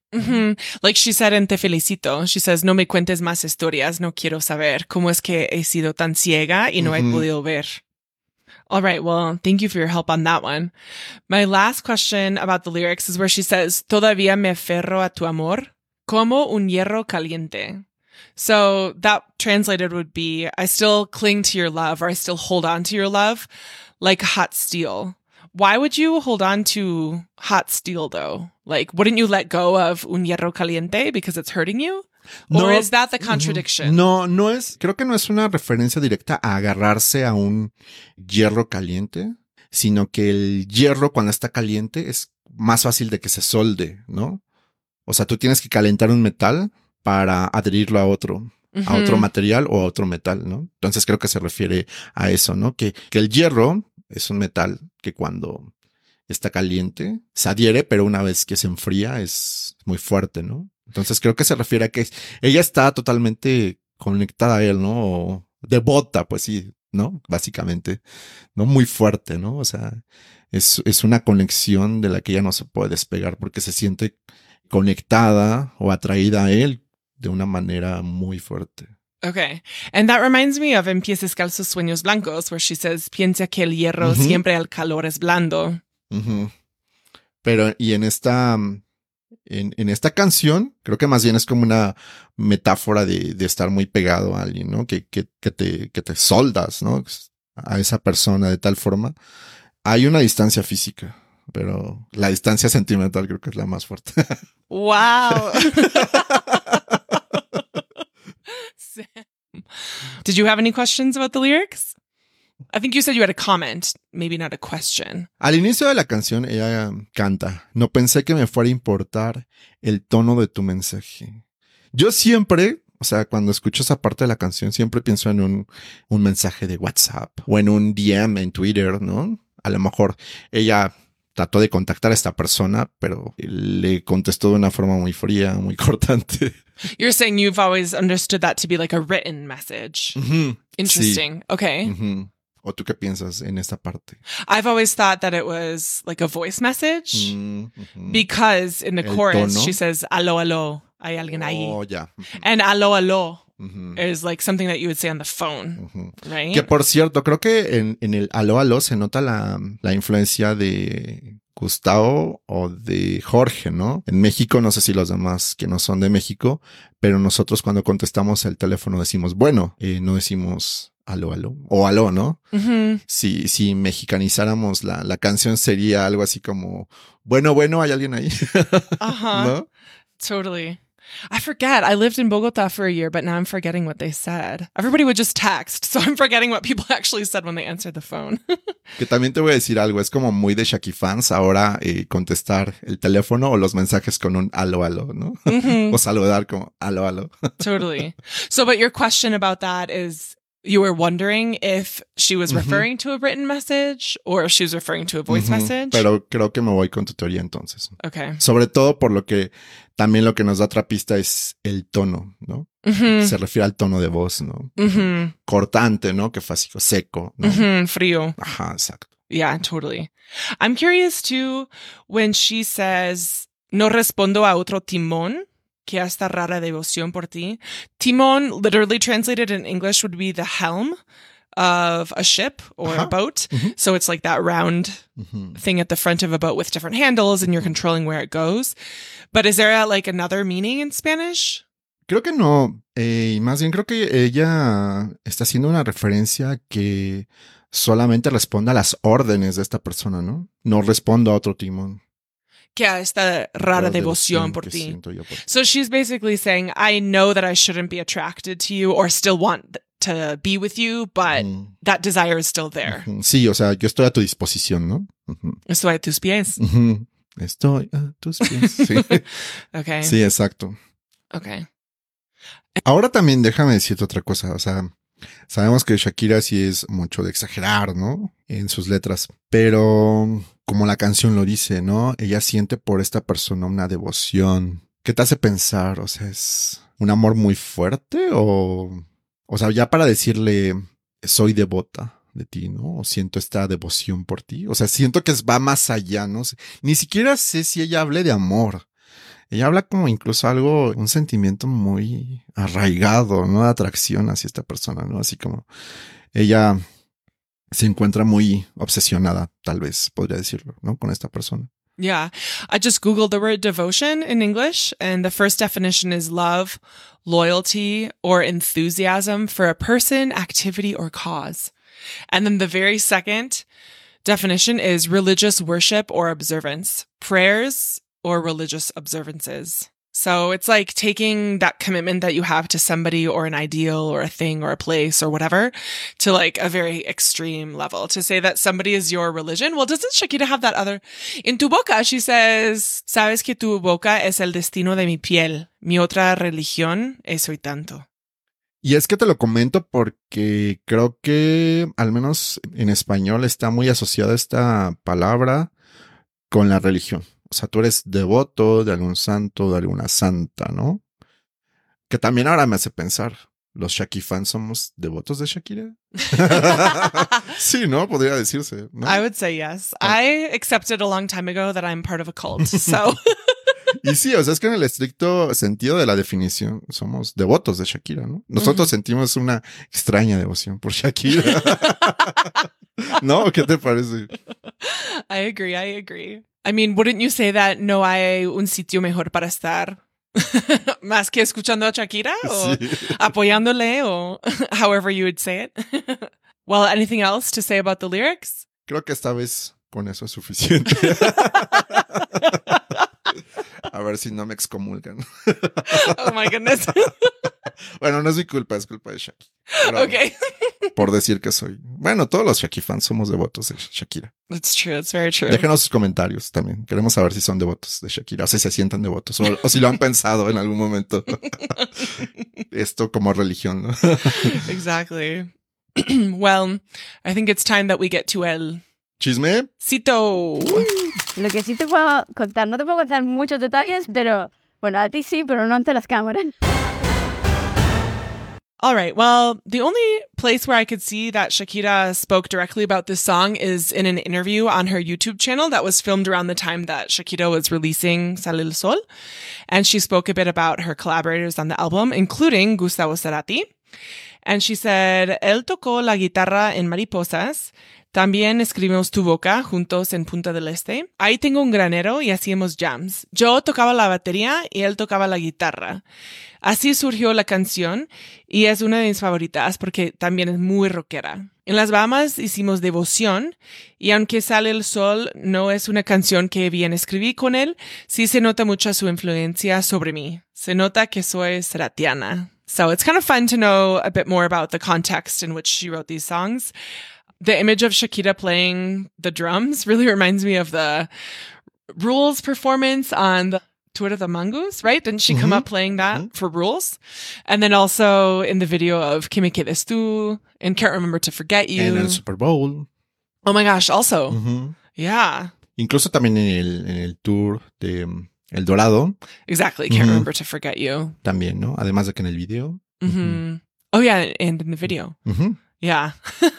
Mm-hmm. Like she said in Te Felicito, she says, no me cuentes más historias, no quiero saber cómo es que he sido tan ciega y no Mm-hmm. he podido ver. All right, well, thank you for your help on that one. My last question about the lyrics is where she says, todavía me aferro a tu amor, como un hierro caliente. So that translated would be, I still cling to your love, or I still hold on to your love like hot steel. Why would you hold on to hot steel, though? Like, wouldn't you let go of un hierro caliente because it's hurting you? Or No, is that the contradiction? No, no es, creo que no es una referencia directa a agarrarse a un hierro caliente, sino que el hierro cuando está caliente es más fácil de que se solde, ¿no? O sea, tú tienes que calentar un metal para adherirlo a otro, a otro Mhm. material o a otro metal, ¿no? Entonces creo que se refiere a eso, ¿no? Que, que el hierro es un metal que cuando está caliente se adhiere, pero una vez que se enfría es muy fuerte, ¿no? Entonces creo que se refiere a que ella está totalmente conectada a él, ¿no? O devota, pues sí, ¿no? Básicamente, ¿no? Muy fuerte, ¿no? O sea, es, es una conexión de la que ella no se puede despegar porque se siente conectada o atraída a él de una manera muy fuerte. Okay. And that reminds me of En Pies Descalzos Sueños Blancos, where she says, piensa que el hierro Ujú. siempre al calor es blando. Ujú. Pero, y en esta, en, en esta canción, creo que más bien es como una metáfora de, de estar muy pegado a alguien, ¿no? Que, que, que te, que te soldas, ¿no? A esa persona de tal forma. Hay una distancia física, pero la distancia sentimental creo que es la más fuerte. Wow. Sam. Did you have any questions about the lyrics? I think you said you had a comment, maybe not a question. Al inicio de la canción ella canta, no pensé que me fuera a importar el tono de tu mensaje. Yo siempre, o sea, cuando escucho esa parte de la canción, siempre pienso en un, un mensaje de WhatsApp o en un D M en Twitter, ¿no? A lo mejor ella trató de contactar a esta persona, pero le contestó de una forma muy fría, muy cortante. You're saying you've always understood that to be like a written message. Ujú. Interesting. Okay. Ujú. ¿O tú qué piensas en esta parte? I've always thought that it was like a voice message Mm, ujú. because in the El chorus tono. she says, aló, aló, hay alguien ahí. Oh, ya. Ujú. And aló, aló Ujú. is like something that you would say on the phone, Ujú. right? Que por cierto, creo que en, en el aló aló se nota la, la influencia de Gustavo o de Jorge, ¿no? En México, no sé si los demás que no son de México, pero nosotros cuando contestamos el teléfono decimos, bueno, eh, no decimos aló aló o aló, ¿no? Mhm. Si, si mexicanizáramos la, la canción sería algo así como, bueno, bueno, hay alguien ahí, Uh-huh. ¿no? Totally. I forget. I lived in Bogota for a year, but now I'm forgetting what they said. Everybody would just text, so I'm forgetting what people actually said when they answered the phone. Que también te voy a decir algo, es como muy de Shaki fans ahora eh, contestar el teléfono o los mensajes con un aló aló, ¿no? Mhm. O saludar como aló aló. Totally. So, but your question about that is you were wondering if she was Mhm. referring to a written message or if she was referring to a voice Ujú. message? Pero creo que me voy con tu teoría entonces. Okay. Sobre todo por lo que también lo que nos da otra pista es el tono, ¿no? Mhm. Se refiere al tono de voz, ¿no? Mhm. Cortante, ¿no? Que fue así, seco, ¿no? Mhm. Frío. Ajá, exacto. Yeah, totally. I'm curious too when she says, no respondo a otro timón, que esta rara devoción por ti. Timón, literally translated in English, would be the helm of a ship or a Ajá. boat. Mhm. So it's like that round Ujú. thing at the front of a boat with different handles and you're controlling where it goes. But is there a, like another meaning in Spanish? Creo que no, eh, y más bien creo que ella está haciendo una referencia que solamente responde a las órdenes de esta persona, ¿no? No respondo a otro timón. Que a esta rara La devoción por que ti. siento yo por ti. So she's basically saying, I know that I shouldn't be attracted to you or still want th- to be with you, but Ujú. that desire is still there. Ujú. Sí, o sea, yo estoy a tu disposición, ¿no? Ujú. Estoy a tus pies. Ujú. Estoy a tus pies. Sí. Okay. Sí, exacto. Okay. Ahora también déjame decirte otra cosa, o sea, sabemos que Shakira sí es mucho de exagerar, ¿no? En sus letras, pero como la canción lo dice, ¿no? Ella siente por esta persona una devoción. ¿Qué te hace pensar? O sea, ¿es un amor muy fuerte o, o sea, ya para decirle soy devota de ti, ¿no? O siento esta devoción por ti. O sea, siento que va más allá, ¿no? Ni siquiera sé si ella hable de amor. ella habla como incluso algo, un sentimiento muy arraigado, ¿no? De atracción hacia esta persona, ¿no? Así como ella se encuentra muy obsesionada, tal vez podría decirlo, ¿no? Con esta persona. Yeah. I just Googled the word devotion in English, and the first definition is love, loyalty, or enthusiasm for a person, activity, or cause. And then the very second definition is religious worship or observance, prayers or religious observances. So it's like taking that commitment that you have to somebody or an ideal or a thing or a place or whatever to like a very extreme level. To say that somebody is your religion. Well, doesn't Shakira have that other? In Tu Boca, she says, sabes que tu boca es el destino de mi piel. Mi otra religión es hoy tanto. Y es que te lo comento porque creo que al menos en español está muy asociada esta palabra con la religión. O sea, tú eres devoto de algún santo, de alguna santa, ¿no? Que también ahora me hace pensar, ¿los Shaki fans somos devotos de Shakira? Sí, ¿no? Podría decirse, ¿no? I would say yes. I accepted a long time ago that I'm part of a cult, so... Y sí, o sea, es que en el estricto sentido de la definición somos devotos de Shakira, ¿no? Nosotros uh-huh. sentimos una extraña devoción por Shakira. ¿No? ¿Qué te parece? I agree, I agree. I mean, wouldn't you say that no hay un sitio mejor para estar más que escuchando a Shakira o sí. apoyándole o however you would say it? Well, anything else to say about the lyrics? Creo que esta vez con eso es suficiente. A ver si no me excomulgan. Oh my goodness. Bueno, no es mi culpa, es culpa de Shaki. Okay. Por decir que soy. Bueno, todos los Shaki fans somos devotos de Shakira. That's true, that's very true. Déjenos sus comentarios también. Queremos saber si son devotos de Shakira, o si se sientan devotos, o, o si lo han pensado en algún momento. Esto como religión, ¿no? Exactly. Well, I think it's time that we get to el... ¿Chisme? Cito. Lo que sí te puedo contar, no te puedo contar muchos detalles, pero bueno, a ti sí, pero no ante las cámaras. All right. Well, the only place where I could see that Shakira spoke directly about this song is in an interview on her YouTube channel that was filmed around the time that Shakira was releasing Sale el Sol. And she spoke a bit about her collaborators on the album, including Gustavo Cerati. And she said, él tocó la guitarra en Mariposas. También escribimos Tu Boca juntos en Punta del Este. Ahí tengo un granero y hacíamos jams. Yo tocaba la batería y él tocaba la guitarra. Así surgió la canción y es una de mis favoritas porque también es muy rockera. En las Bahamas hicimos Devoción y aunque Sale el Sol no es una canción que bien escribí con él, sí se nota mucho su influencia sobre mí. Se nota que soy seratiana. So it's kind of fun to know a bit more about the context in which she wrote these songs. The image of Shakira playing the drums really reminds me of the Rules performance on the Tour de the Mongoose, right? Didn't she mm-hmm. come up playing that mm-hmm. for Rules? And then also in the video of Que me quedes tú and Can't Remember to Forget You. En el Super Bowl. Oh my gosh, also. Mm-hmm. Yeah. Incluso también en el, en el tour de um, El Dorado. Exactly. Can't mm-hmm. Remember to Forget You. También, ¿no? Además de que en el video. Mm-hmm. Mm-hmm. Oh yeah, and in the video. Mm-hmm. Yeah.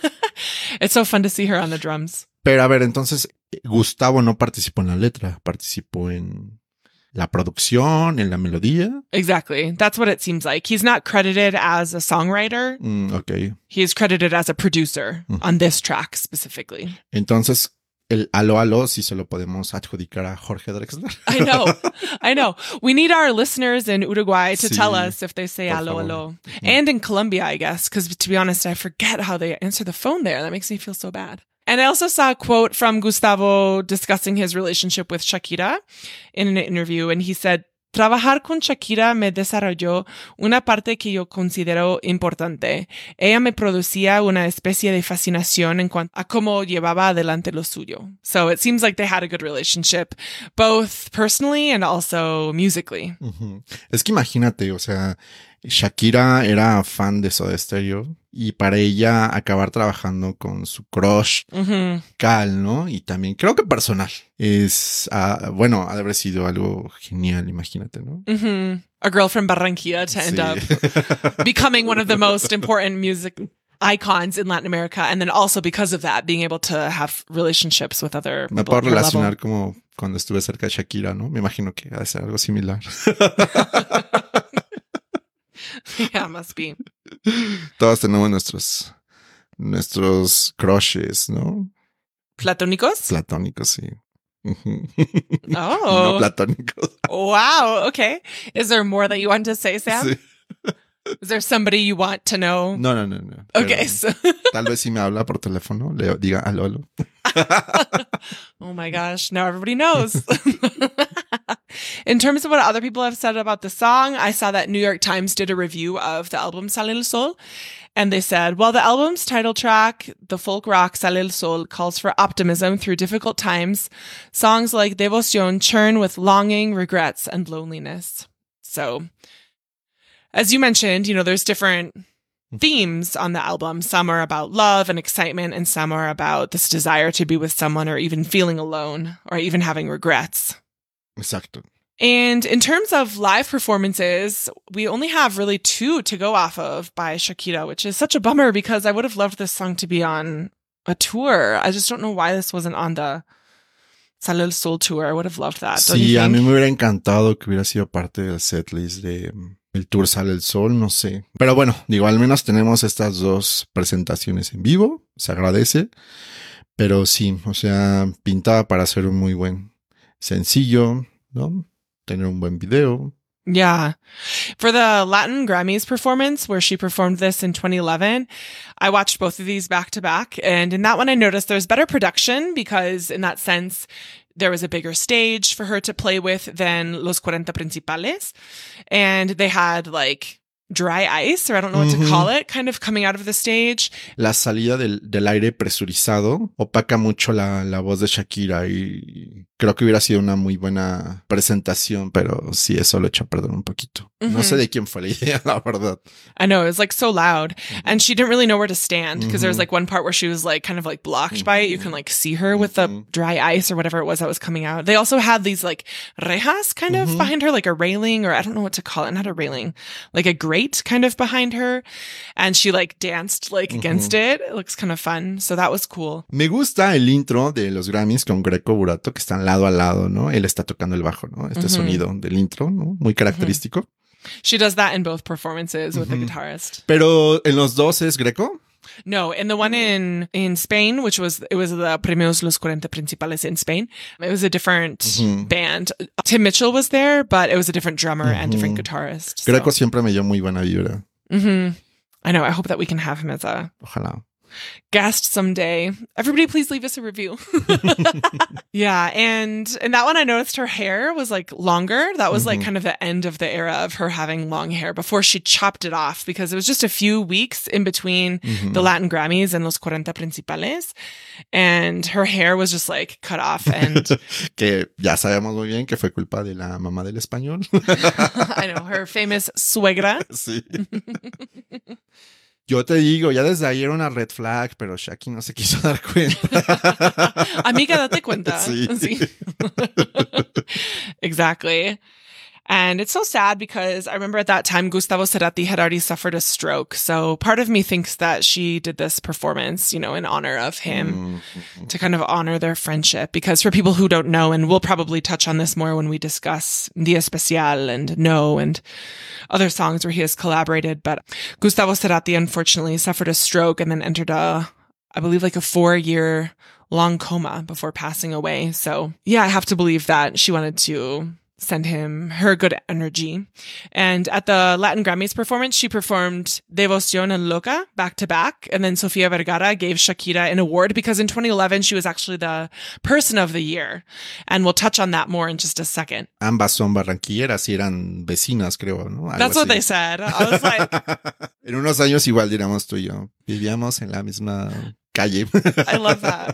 It's so fun to see her on the drums. Pero a ver, entonces, Gustavo no participó en la letra, participó en la producción, en la melodía. Exactly. That's what it seems like. He's not credited as a songwriter. Mm, ok. He's credited as a producer mm. on this track specifically. Entonces, el aló aló sí se lo podemos adjudicar a Jorge Drexler. I know. I know. We need our listeners in Uruguay to sí, tell us if they say aló aló. Mm. And in Colombia, I guess, because to be honest, I forget how they answer the phone there. That makes me feel so bad. And I also saw a quote from Gustavo discussing his relationship with Shakira in an interview, and he said, trabajar con Shakira me desarrolló una parte que yo considero importante. Ella me producía una especie de fascinación en cuanto a cómo llevaba adelante lo suyo. So it seems like they had a good relationship, both personally and also musically. Uh-huh. Es que imagínate, o sea, Shakira era fan de Soda Stereo y para ella acabar trabajando con su crush uh-huh. Cal, ¿no? Y también creo que personal. Es, uh, bueno, ha de haber sido algo genial, imagínate, ¿no? Uh-huh. A girl from Barranquilla to end sí. up becoming one of the most important music icons in Latin America, and then also because of that, being able to have relationships with other people. Me puedo relacionar como cuando estuve cerca de Shakira, ¿no? Me imagino que ha de ser algo similar. Yeah, must be. Todos tenemos nuestros, nuestros crushes, ¿no? ¿Platónicos? Platónicos, sí. Oh. No platónicos. Wow. Okay. Is there more that you want to say, Sam? Sí. Is there somebody you want to know? No, no, no, no. Okay. Pero So. tal vez si me habla por teléfono, le diga aló, aló. Oh my gosh. Now everybody knows. In terms of what other people have said about the song, I saw that New York Times did a review of the album Sale el Sol. And they said, well, the album's title track, the folk rock Sale el Sol, calls for optimism through difficult times. Songs like Devoción churn with longing, regrets, and loneliness. So, as you mentioned, you know, there's different themes on the album. Some are about love and excitement, and some are about this desire to be with someone or even feeling alone or even having regrets. Exacto. And in terms of live performances, we only have really two to go off of by Shakira, which is such a bummer because I would have loved this song to be on a tour. I just don't know why this wasn't on the Sale el Sol tour. I would have loved that. Don't Sí, you a think? mí me hubiera encantado que hubiera sido parte del setlist de um, el tour Sale el Sol, no sé. Pero bueno, digo, al menos tenemos estas dos presentaciones en vivo. Se agradece. Pero sí, o sea, pintaba para hacer un muy buen sencillo, ¿no? Tener un buen video. Yeah. For the Latin Grammys performance, where she performed this in twenty eleven, I watched both of these back to back. And in that one, I noticed there's better production because in that sense, there was a bigger stage for her to play with than Los cuarenta Principales. And they had like dry ice, or I don't know what Mm-hmm. to call it, kind of coming out of the stage. La salida del, del aire presurizado opaca mucho la, la voz de Shakira y creo que hubiera sido una muy buena presentación, pero sí, eso lo echa a perder un poquito. No Mm-hmm. sé de quién fue la idea, la verdad. I know, it was like so loud. And she didn't really know where to stand because there was Mhm. like one part where she was like kind of like blocked by it. You can like see her with the Mhm. dry ice or whatever it was that was coming out. They also had these like rejas kind of Mhm. behind her, like a railing, or I don't know what to call it, not a railing, like a grate kind of behind her. And she like danced like against it. It looks kind of fun. So that was cool. Me gusta el intro de los Grammys con Greco Burato, que están lado a lado, ¿no? Él está tocando el bajo, ¿no? Este Ujú. sonido del intro, ¿no? Muy característico. She does that in both performances with Mhm. the guitarist. Pero en los dos es Greco. No, in the one in, in Spain, which was, it was the Premios Los cuarenta Principales in Spain. It was a different Mhm. band. Tim Mitchell was there, but it was a different drummer and different Mhm. guitarist. Greco siempre me dio muy buena vibra. hmm I know. I hope that we can have him as a Ojalá. guest someday. Everybody please leave us a review. Yeah. And in that one, I noticed her hair was like longer. That was like Mhm. kind of the end of the era of her having long hair before she chopped it off, because it was just a few weeks in between Ujú. the Latin Grammys and Los cuarenta Principales. And her hair was just like cut off. And Que ya sabemos muy bien que fue culpa de la mamá del español. I know, her famous suegra. Sí. Yo te digo, ya desde ahí era una red flag, pero Shaki no se quiso dar cuenta. Amiga, date cuenta. Sí. Sí. Exactly. And it's so sad because I remember at that time, Gustavo Cerati had already suffered a stroke. So part of me thinks that she did this performance, you know, in honor of him, Mm. to kind of honor their friendship. Because for people who don't know, and we'll probably touch on this more when we discuss Dia Especial and No and other songs where he has collaborated, but Gustavo Cerati unfortunately suffered a stroke and then entered a, I believe like a four year long coma before passing away. So yeah, I have to believe that she wanted to send him her good energy. And at the Latin Grammys performance, she performed Devoción and Loca back to back. And then Sofia Vergara gave Shakira an award because in twenty eleven, she was actually the person of the year. And we'll touch on that more in just a second. Ambas son barranquilleras y eran vecinas, creo, ¿no? Algo That's what así. they said. I was like, En unos años igual diríamos tú y yo. Vivíamos en la misma calle. I love that.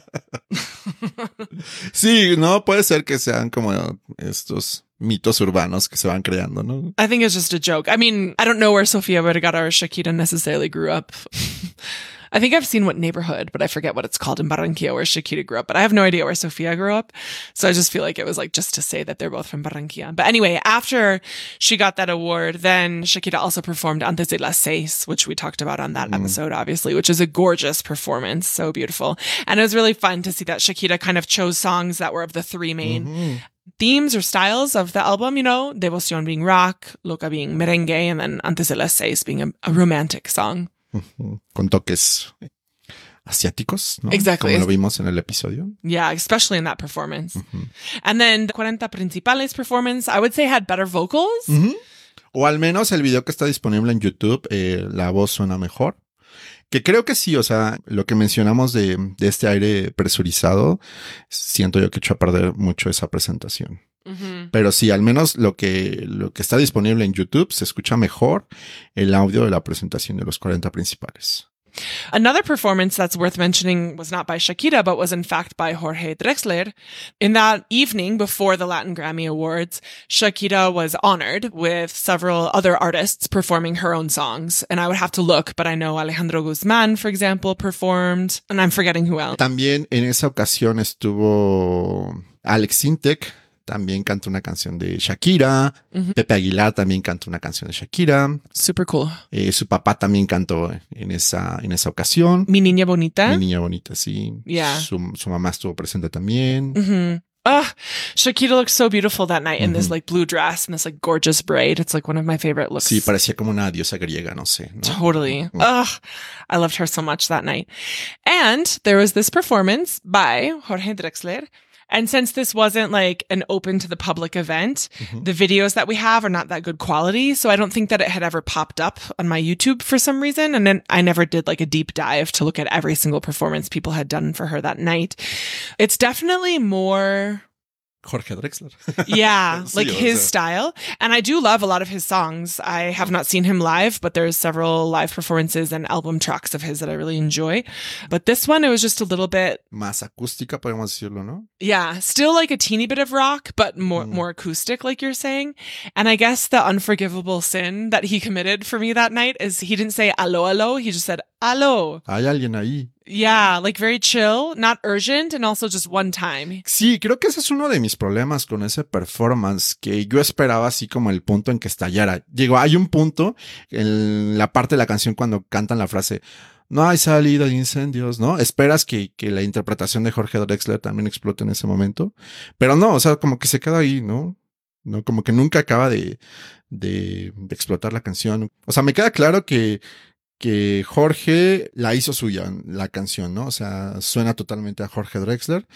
Sí, no, puede ser que sean como estos mitos urbanos que se van creando, ¿no? I think it's just a joke. I mean, I don't know where Sofia Vergara or Shakira necessarily grew up. I think I've seen what neighborhood, but I forget what it's called in Barranquilla where Shakira grew up. But I have no idea where Sofia grew up. So I just feel like it was like just to say that they're both from Barranquilla. But anyway, after she got that award, then Shakira also performed Antes de las Seis, which we talked about on that mm. episode, obviously, which is a gorgeous performance. So beautiful. And it was really fun to see that Shakira kind of chose songs that were of the three main mm-hmm. themes or styles of the album, you know, Devoción being rock, Loca being merengue, and then Antes de las Seis being a, a romantic song. Con toques asiáticos, ¿no? Exactly. Como lo vimos en el episodio. Yeah, especially in that performance. Mm-hmm. And then the cuarenta Principales performance, I would say had better vocals. Mm-hmm. O al menos el video que está disponible en YouTube, eh, la voz suena mejor. Que creo que sí, o sea, lo que mencionamos de, de este aire presurizado, siento yo que echó a perder mucho esa presentación. Mm-hmm. Pero sí, al menos lo que, lo que está disponible en YouTube se escucha mejor el audio de la presentación de los cuarenta Principales. Another performance that's worth mentioning was not by Shakira, but was in fact by Jorge Drexler. In that evening before the Latin Grammy Awards, Shakira was honored with several other artists performing her own songs. And I would have to look, but I know Alejandro Guzmán, for example, performed, and I'm forgetting who else. También en esa ocasión estuvo Alex Sintek. También cantó una canción de Shakira. Uh-huh. Pepe Aguilar también cantó una canción de Shakira. Super cool. Eh, su papá también cantó en esa, en esa ocasión. Mi Niña Bonita. Mi Niña Bonita, sí. Yeah. Su, su mamá estuvo presente también. Mm-hmm. Ah, Shakira looked so beautiful that night in mm-hmm. this like blue dress and this like gorgeous braid. It's like one of my favorite looks. Sí, parecía como una diosa griega, no sé. ¿no? Totally. Mm-hmm. Ugh, I loved her so much that night. And there was this performance by Jorge Drexler. And since this wasn't like an open to the public event, mm-hmm. the videos that we have are not that good quality. So I don't think that it had ever popped up on my YouTube for some reason. And then I never did like a deep dive to look at every single performance people had done for her that night. It's definitely more... Jorge Drexler. Yeah, sí, like his sea. style. And I do love a lot of his songs. I have not seen him live, but there's several live performances and album tracks of his that I really enjoy. But this one, it was just a little bit... Más acústica, podemos decirlo, ¿no? Yeah, still like a teeny bit of rock, but more, mm. more acoustic, like you're saying. And I guess the unforgivable sin that he committed for me that night is he didn't say aló, aló. He just said aló. Hay alguien ahí. Yeah, like very chill, not urgent, and also just one time. Sí, creo que ese es uno de mis problemas con ese performance, que yo esperaba así como el punto en que estallara. Digo, hay un punto en la parte de la canción cuando cantan la frase no hay salida de incendios, ¿no? Esperas que, que la interpretación de Jorge Drexler también explote en ese momento, pero no, o sea, como que se queda ahí, ¿no? No, como que nunca acaba de, de, de explotar la canción. O sea, me queda claro que que Jorge la hizo suya, la canción, ¿no? O sea, suena totalmente a Jorge Drexler,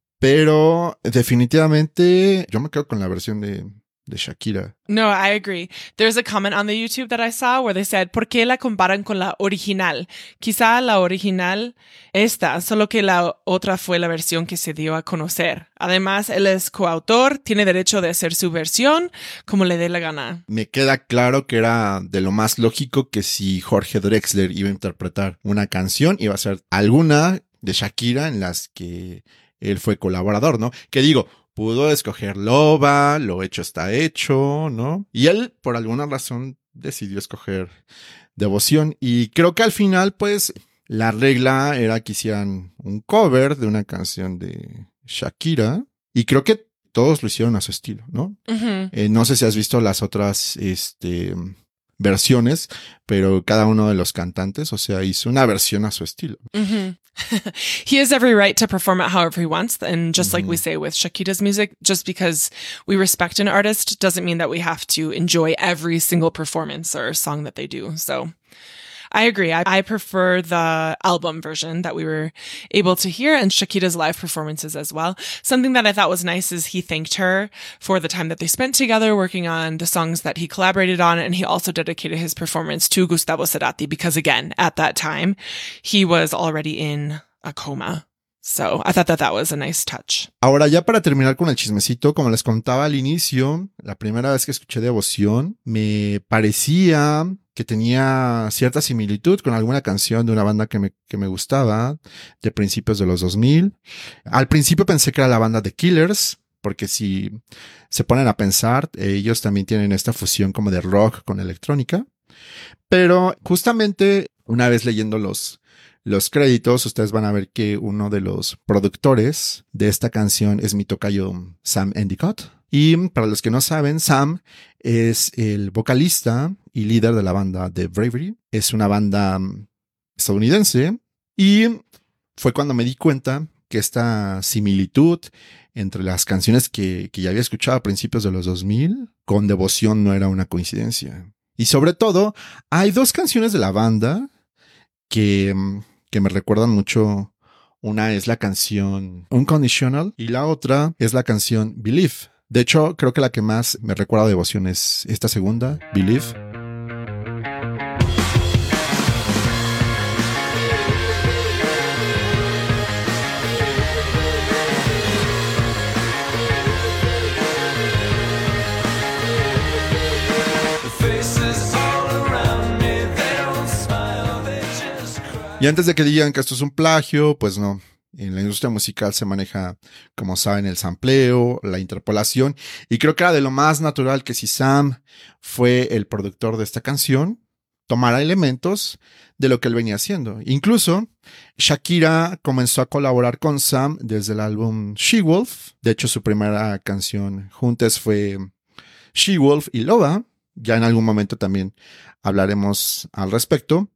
pero definitivamente yo me quedo con la versión de, de Shakira. No, I agree. There's a comment on the YouTube that I saw where they said, ¿por qué la comparan con la original? Quizá la original esta, solo que la otra fue la versión que se dio a conocer. Además, él es coautor, tiene derecho de hacer su versión como le dé la gana. Me queda claro que era de lo más lógico que si Jorge Drexler iba a interpretar una canción, iba a ser alguna de Shakira en las que él fue colaborador, ¿no? Que digo, pudo escoger Loba, Lo hecho está hecho, ¿no? Y él, por alguna razón, decidió escoger Devoción. Y creo que al final, pues, la regla era que hicieran un cover de una canción de Shakira. Y creo que todos lo hicieron a su estilo, ¿no? Mm-hmm. Eh, no sé si has visto las otras este, versiones, pero cada uno de los cantantes, o sea, hizo una versión a su estilo. Mm-hmm. He has every right to perform it however he wants. And just mm-hmm. like we say with Shakira's music, just because we respect an artist doesn't mean that we have to enjoy every single performance or song that they do. So I agree. I, I prefer the album version that we were able to hear and Shakira's live performances as well. Something that I thought was nice is he thanked her for the time that they spent together working on the songs that he collaborated on. And he also dedicated his performance to Gustavo Cerati because, again, at that time, he was already in a coma. So I thought that that was a nice touch. Ahora, ya para terminar con el chismecito, como les contaba al inicio, la primera vez que escuché Devoción, me parecía que tenía cierta similitud con alguna canción de una banda que me, que me gustaba de principios de los dos mil. Al principio pensé que era la banda The Killers, porque si se ponen a pensar, ellos también tienen esta fusión como de rock con electrónica. Pero justamente una vez leyendo los los créditos, ustedes van a ver que uno de los productores de esta canción es mi tocayo Sam Endicott. Y para los que no saben, Sam es el vocalista y líder de la banda The Bravery. Es una banda estadounidense y fue cuando me di cuenta que esta similitud entre las canciones que, que ya había escuchado a principios de los dos mil con Devoción no era una coincidencia. Y sobre todo, hay dos canciones de la banda que, que me recuerdan mucho. Una es la canción Unconditional y la otra es la canción Believe. De hecho, creo que la que más me recuerda a Devoción es esta segunda, Believe. Y antes de que digan que esto es un plagio, pues no. En la industria musical se maneja, como saben, el sampleo, la interpolación. Y creo que era de lo más natural que si Sam fue el productor de esta canción, tomara elementos de lo que él venía haciendo. Incluso Shakira comenzó a colaborar con Sam desde el álbum She-Wolf. De hecho, su primera canción juntas fue She-Wolf y Loba. Ya en algún momento también hablaremos al respecto.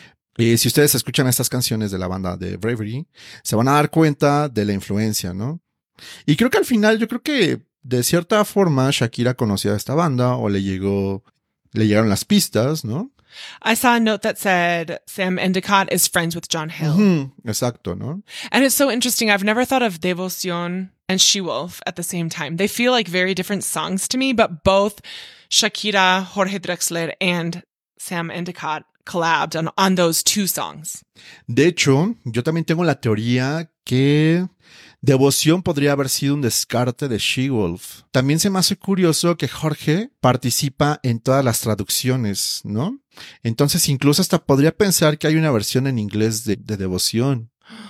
Y si ustedes escuchan estas canciones de la banda de Bravery, se van a dar cuenta de la influencia, ¿no? Y creo que al final, yo creo que de cierta forma Shakira conocía a esta banda o le llegó, le llegaron las pistas, ¿no? I saw a note that said Sam Endicott is friends with John Hill. Uh-huh. Exacto, ¿no? And it's so interesting. I've never thought of Devoción and She-Wolf at the same time. They feel like very different songs to me, but both Shakira, Jorge Drexler, and Sam Endicott collabed on, on those two songs. De hecho, yo también tengo la teoría que Devoción podría haber sido un descarte de She-Wolf. También se me hace curioso que Jorge participa en todas las traducciones, ¿no? Entonces incluso hasta podría pensar que hay una versión en inglés de, de Devoción.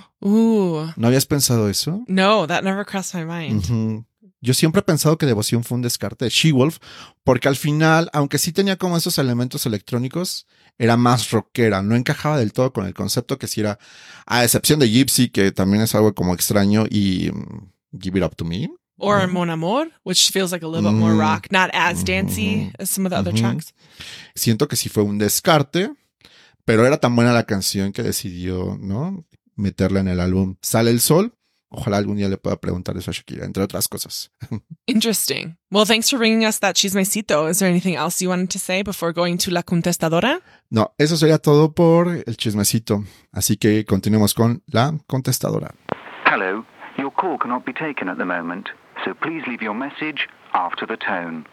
Ooh. ¿No habías pensado eso? No, that never crossed my mind. Uh-huh. Yo siempre he pensado que Devoción fue un descarte de She-Wolf, porque al final, aunque sí tenía como esos elementos electrónicos, era más rockera, no encajaba del todo con el concepto que sí era, a excepción de Gypsy, que también es algo como extraño, y um, Give It Up To Me. Or uh-huh. Mon Amour, which feels like a little bit more rock, not as dancey uh-huh. as some of the uh-huh. other tracks. Siento que sí fue un descarte, pero era tan buena la canción que decidió, ¿no?, meterla en el álbum Sale el Sol. Ojalá algún día le pueda preguntar eso a Shakira, entre otras cosas. Interesting. Well, thanks for bringing us that chismecito. Is there anything else you wanted to say before going to La Contestadora? No, eso sería todo por el chismecito. Así que continuemos con La Contestadora. Hello, your call cannot be taken at the moment, so please leave your message after the tone.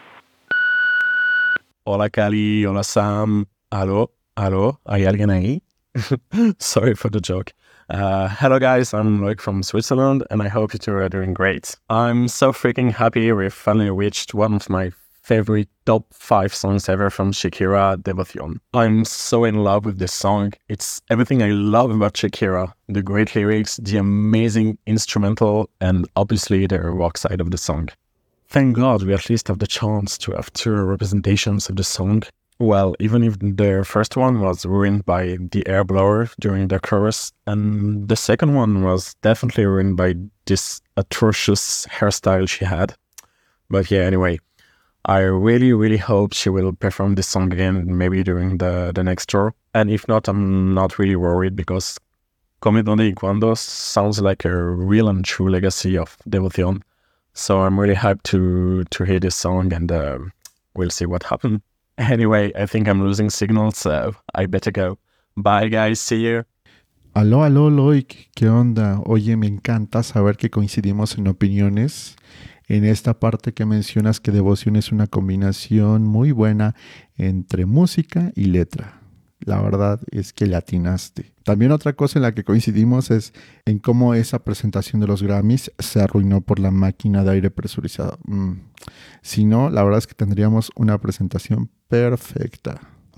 Hola Cali, hola Sam. Aló, aló, ¿hay alguien ahí? Sorry for the joke. Uh, hello guys, I'm Loic from Switzerland and I hope you two are doing great. I'm so freaking happy we've finally reached one of my favorite top five songs ever from Shakira, Devoción. I'm so in love with this song. It's everything I love about Shakira. The great lyrics, the amazing instrumental, and obviously the rock side of the song. Thank God we at least have the chance to have two representations of the song. Well, even if the first one was ruined by the air blower during the chorus, and the second one was definitely ruined by this atrocious hairstyle she had. But yeah, anyway, I really, really hope she will perform this song again, maybe during the, the next tour. And if not, I'm not really worried because Come Donde y Cuando sounds like a real and true legacy of Devoción. So I'm really hyped to, to hear this song and uh, we'll see what happens. Anyway, I think I'm losing signal, so I better go. Bye, guys. See you. Aló, aló, Loic. ¿Qué onda? Oye, me encanta saber que coincidimos en opiniones en esta parte que mencionas que Devoción es una combinación muy buena entre música y letra. La verdad es que le atinaste. También otra cosa en la que coincidimos es en cómo esa presentación de los Grammys se arruinó por la máquina de aire presurizado. Mm. Si no, la verdad es que tendríamos una presentación perfecta.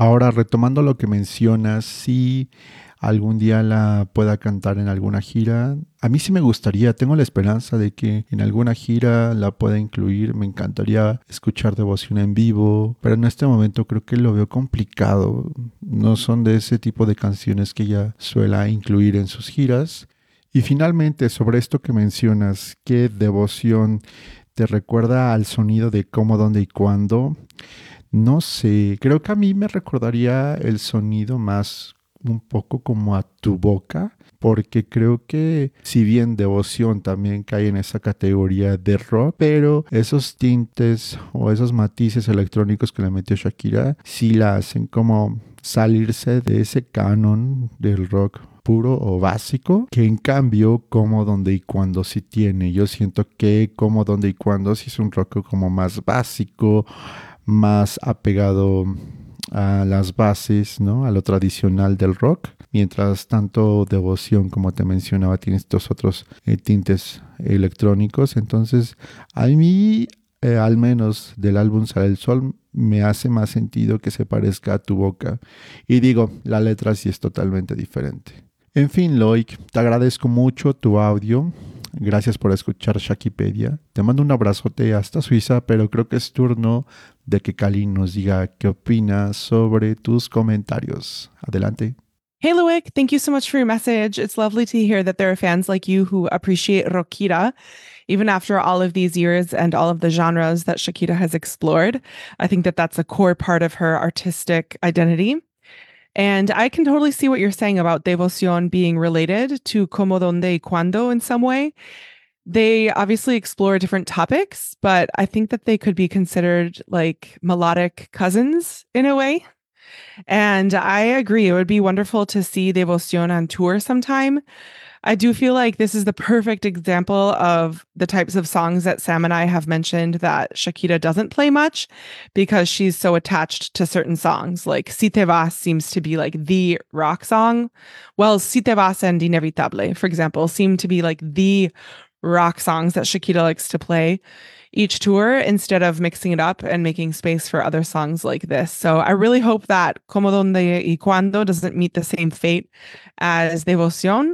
Ahora, retomando lo que mencionas, si algún día la pueda cantar en alguna gira, a mí sí me gustaría, tengo la esperanza de que en alguna gira la pueda incluir. Me encantaría escuchar Devoción en vivo, pero en este momento creo que lo veo complicado. No son de ese tipo de canciones que ella suela incluir en sus giras. Y finalmente, sobre esto que mencionas, ¿qué Devoción te recuerda al sonido de cómo, dónde y cuándo? No sé, creo que a mí me recordaría el sonido más un poco como a Tu Boca, porque creo que si bien Devoción también cae en esa categoría de rock, pero esos tintes o esos matices electrónicos que le metió Shakira sí la hacen como salirse de ese canon del rock puro o básico, que en cambio Cómo, dónde y cuándo sí tiene. Yo siento que Cómo, dónde y cuándo sí es un rock como más básico, más apegado a las bases, ¿no? A lo tradicional del rock. Mientras tanto Devoción, como te mencionaba, tiene estos otros eh, tintes electrónicos. Entonces, a mí, eh, al menos del álbum Sale el Sol, me hace más sentido que se parezca a Tu Boca. Y digo, la letra sí es totalmente diferente. En fin, Loic, te agradezco mucho tu audio. Gracias por escuchar Shakipedia. Te mando un abrazote hasta Suiza, pero creo que es turno de que Cali nos diga qué opina sobre tus comentarios. Adelante. Hey, Loic, thank you so much for your message. It's lovely to hear that there are fans like you who appreciate rockera, even after all of these years and all of the genres that Shakira has explored. I think that that's a core part of her artistic identity. And I can totally see what you're saying about Devoción being related to Cómo, Dónde y Cuándo in some way. They obviously explore different topics, but I think that they could be considered like melodic cousins in a way. And I agree. It would be wonderful to see Devoción on tour sometime. I do feel like this is the perfect example of the types of songs that Sam and I have mentioned that Shakira doesn't play much because she's so attached to certain songs. Like Si Te Vas seems to be like the rock song. Well, Si Te Vas and Inevitable, for example, seem to be like the rock songs that Shakira likes to play each tour instead of mixing it up and making space for other songs like this. So I really hope that Cómo, Dónde y Cuándo doesn't meet the same fate as Devoción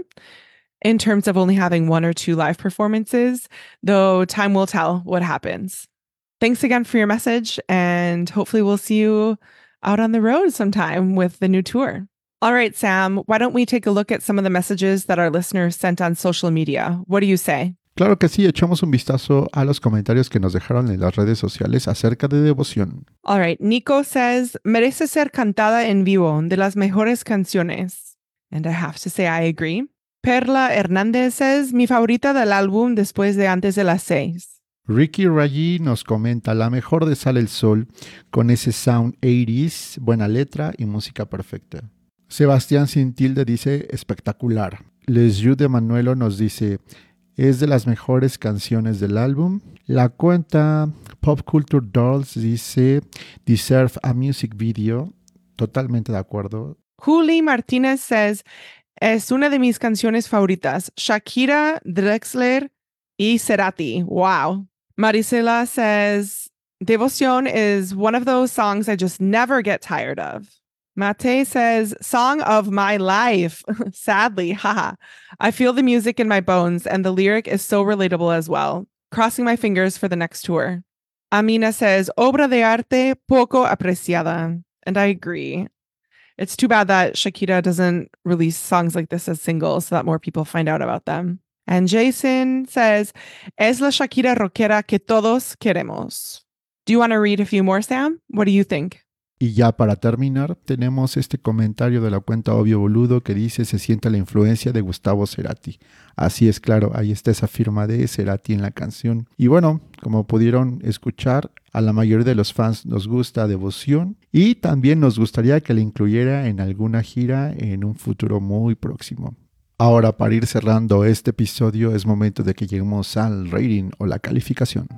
in terms of only having one or two live performances, though time will tell what happens. Thanks again for your message, and hopefully we'll see you out on the road sometime with the new tour. All right, Sam, why don't we take a look at some of the messages that our listeners sent on social media? What do you say? Claro que sí, echamos un vistazo a los comentarios que nos dejaron en las redes sociales acerca de Devoción. All right, Nico says, merece ser cantada en vivo, de las mejores canciones. And I have to say I agree. Perla Hernández says, mi favorita del álbum después de Antes de las seis. Ricky Rayi nos comenta, la mejor de Sale el Sol, con ese sound ochenta, buena letra y música perfecta. Sebastián Sin Tilde dice, espectacular. Les Yu de Manuelo nos dice, es de las mejores canciones del álbum. La cuenta Pop Culture Dolls dice, deserve a music video. Totalmente de acuerdo. Juli Martínez says, es una de mis canciones favoritas. Shakira, Drexler y Cerati. Wow. Marisela says, Devoción is one of those songs I just never get tired of. Mate says, song of my life. Sadly, haha. I feel the music in my bones and the lyric is so relatable as well. Crossing my fingers for the next tour. Amina says, obra de arte poco apreciada. And I agree. It's too bad that Shakira doesn't release songs like this as singles so that more people find out about them. And Jason says, es la Shakira rockera que todos queremos. Do you want to read a few more, Sam? What do you think? Y ya para terminar, tenemos este comentario de la cuenta Obvio Boludo que dice, se siente la influencia de Gustavo Cerati. Así es, claro, ahí está esa firma de Cerati en la canción. Y bueno, como pudieron escuchar, a la mayoría de los fans nos gusta Devoción y también nos gustaría que la incluyera en alguna gira en un futuro muy próximo. Ahora, para ir cerrando este episodio, es momento de que lleguemos al rating o la calificación.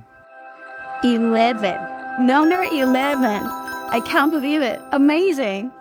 eleven. Number eleven. I can't believe it. Amazing.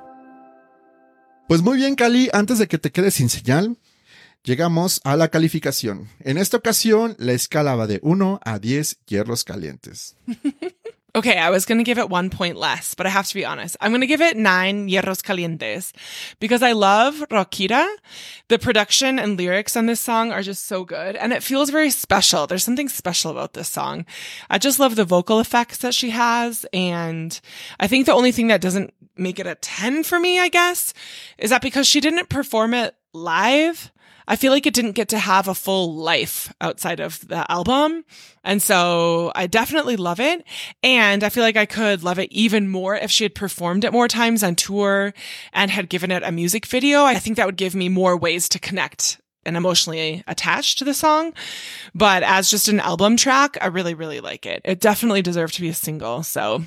Pues muy bien, Cali, antes de que te quedes sin señal, llegamos a la calificación. En esta ocasión, la escala va de uno a diez hierros calientes. Okay, I was going to give it one point less, but I have to be honest. I'm going to give it nine hierros calientes because I love Rockira. The production and lyrics on this song are just so good, and it feels very special. There's something special about this song. I just love the vocal effects that she has, and I think the only thing that doesn't make it a ten for me, I guess, is that because she didn't perform it live, I feel like it didn't get to have a full life outside of the album. And so I definitely love it. And I feel like I could love it even more if she had performed it more times on tour and had given it a music video. I think that would give me more ways to connect and emotionally attach to the song. But as just an album track, I really, really like it. It definitely deserved to be a single. So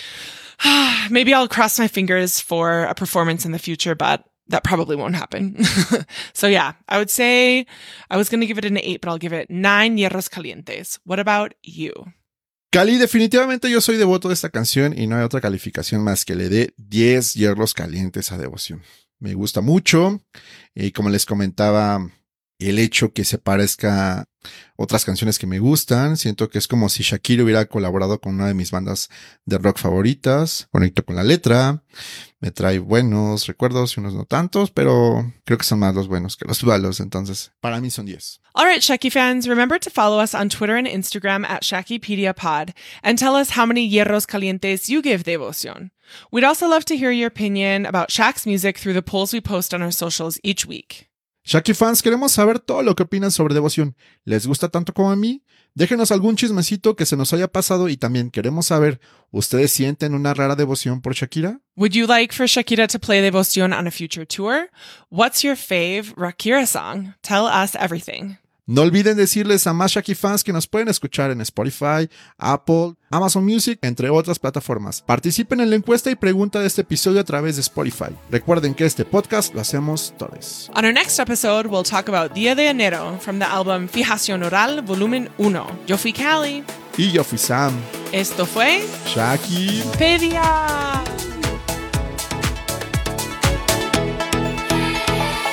maybe I'll cross my fingers for a performance in the future, but that probably won't happen. So yeah, I would say I was going to give it an eight, but I'll give it nine hierros calientes. What about you? Cali, definitivamente yo soy devoto de esta canción y no hay otra calificación más que le dé diez hierros calientes a Devoción. Me gusta mucho y como les comentaba, el hecho que se parezca a otras canciones que me gustan, siento que es como si Shakira hubiera colaborado con una de mis bandas de rock favoritas. Conecto con la letra, me trae buenos recuerdos y unos no tantos, pero creo que son más los buenos que los malos, entonces para mí son diez. All right, Shaki fans, remember to follow us on Twitter and Instagram at ShakiPediaPod and tell us how many hierros calientes you give Devoción. We'd also love to hear your opinion about Shak's music through the polls we post on our socials each week. Shaki fans, queremos saber todo lo que opinan sobre Devoción. ¿Les gusta tanto como a mí? Déjenos algún chismecito que se nos haya pasado y también queremos saber, ¿ustedes sienten una rara devoción por Shakira? Would you like for Shakira to play Devoción on a future tour? What's your fave Rockira song? Tell us everything. No olviden decirles a más Shaki fans que nos pueden escuchar en Spotify, Apple, Amazon Music, entre otras plataformas. Participen en la encuesta y pregunta de este episodio a través de Spotify. Recuerden que este podcast lo hacemos todos. On our next episode, we'll talk about Día de Enero from the album Fijación Oral Volumen uno. Yo fui Cali. Y yo fui Sam. Esto fue Shaki Pedia.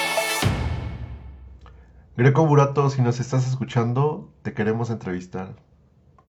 Greco Burato, si nos estás escuchando, te queremos entrevistar.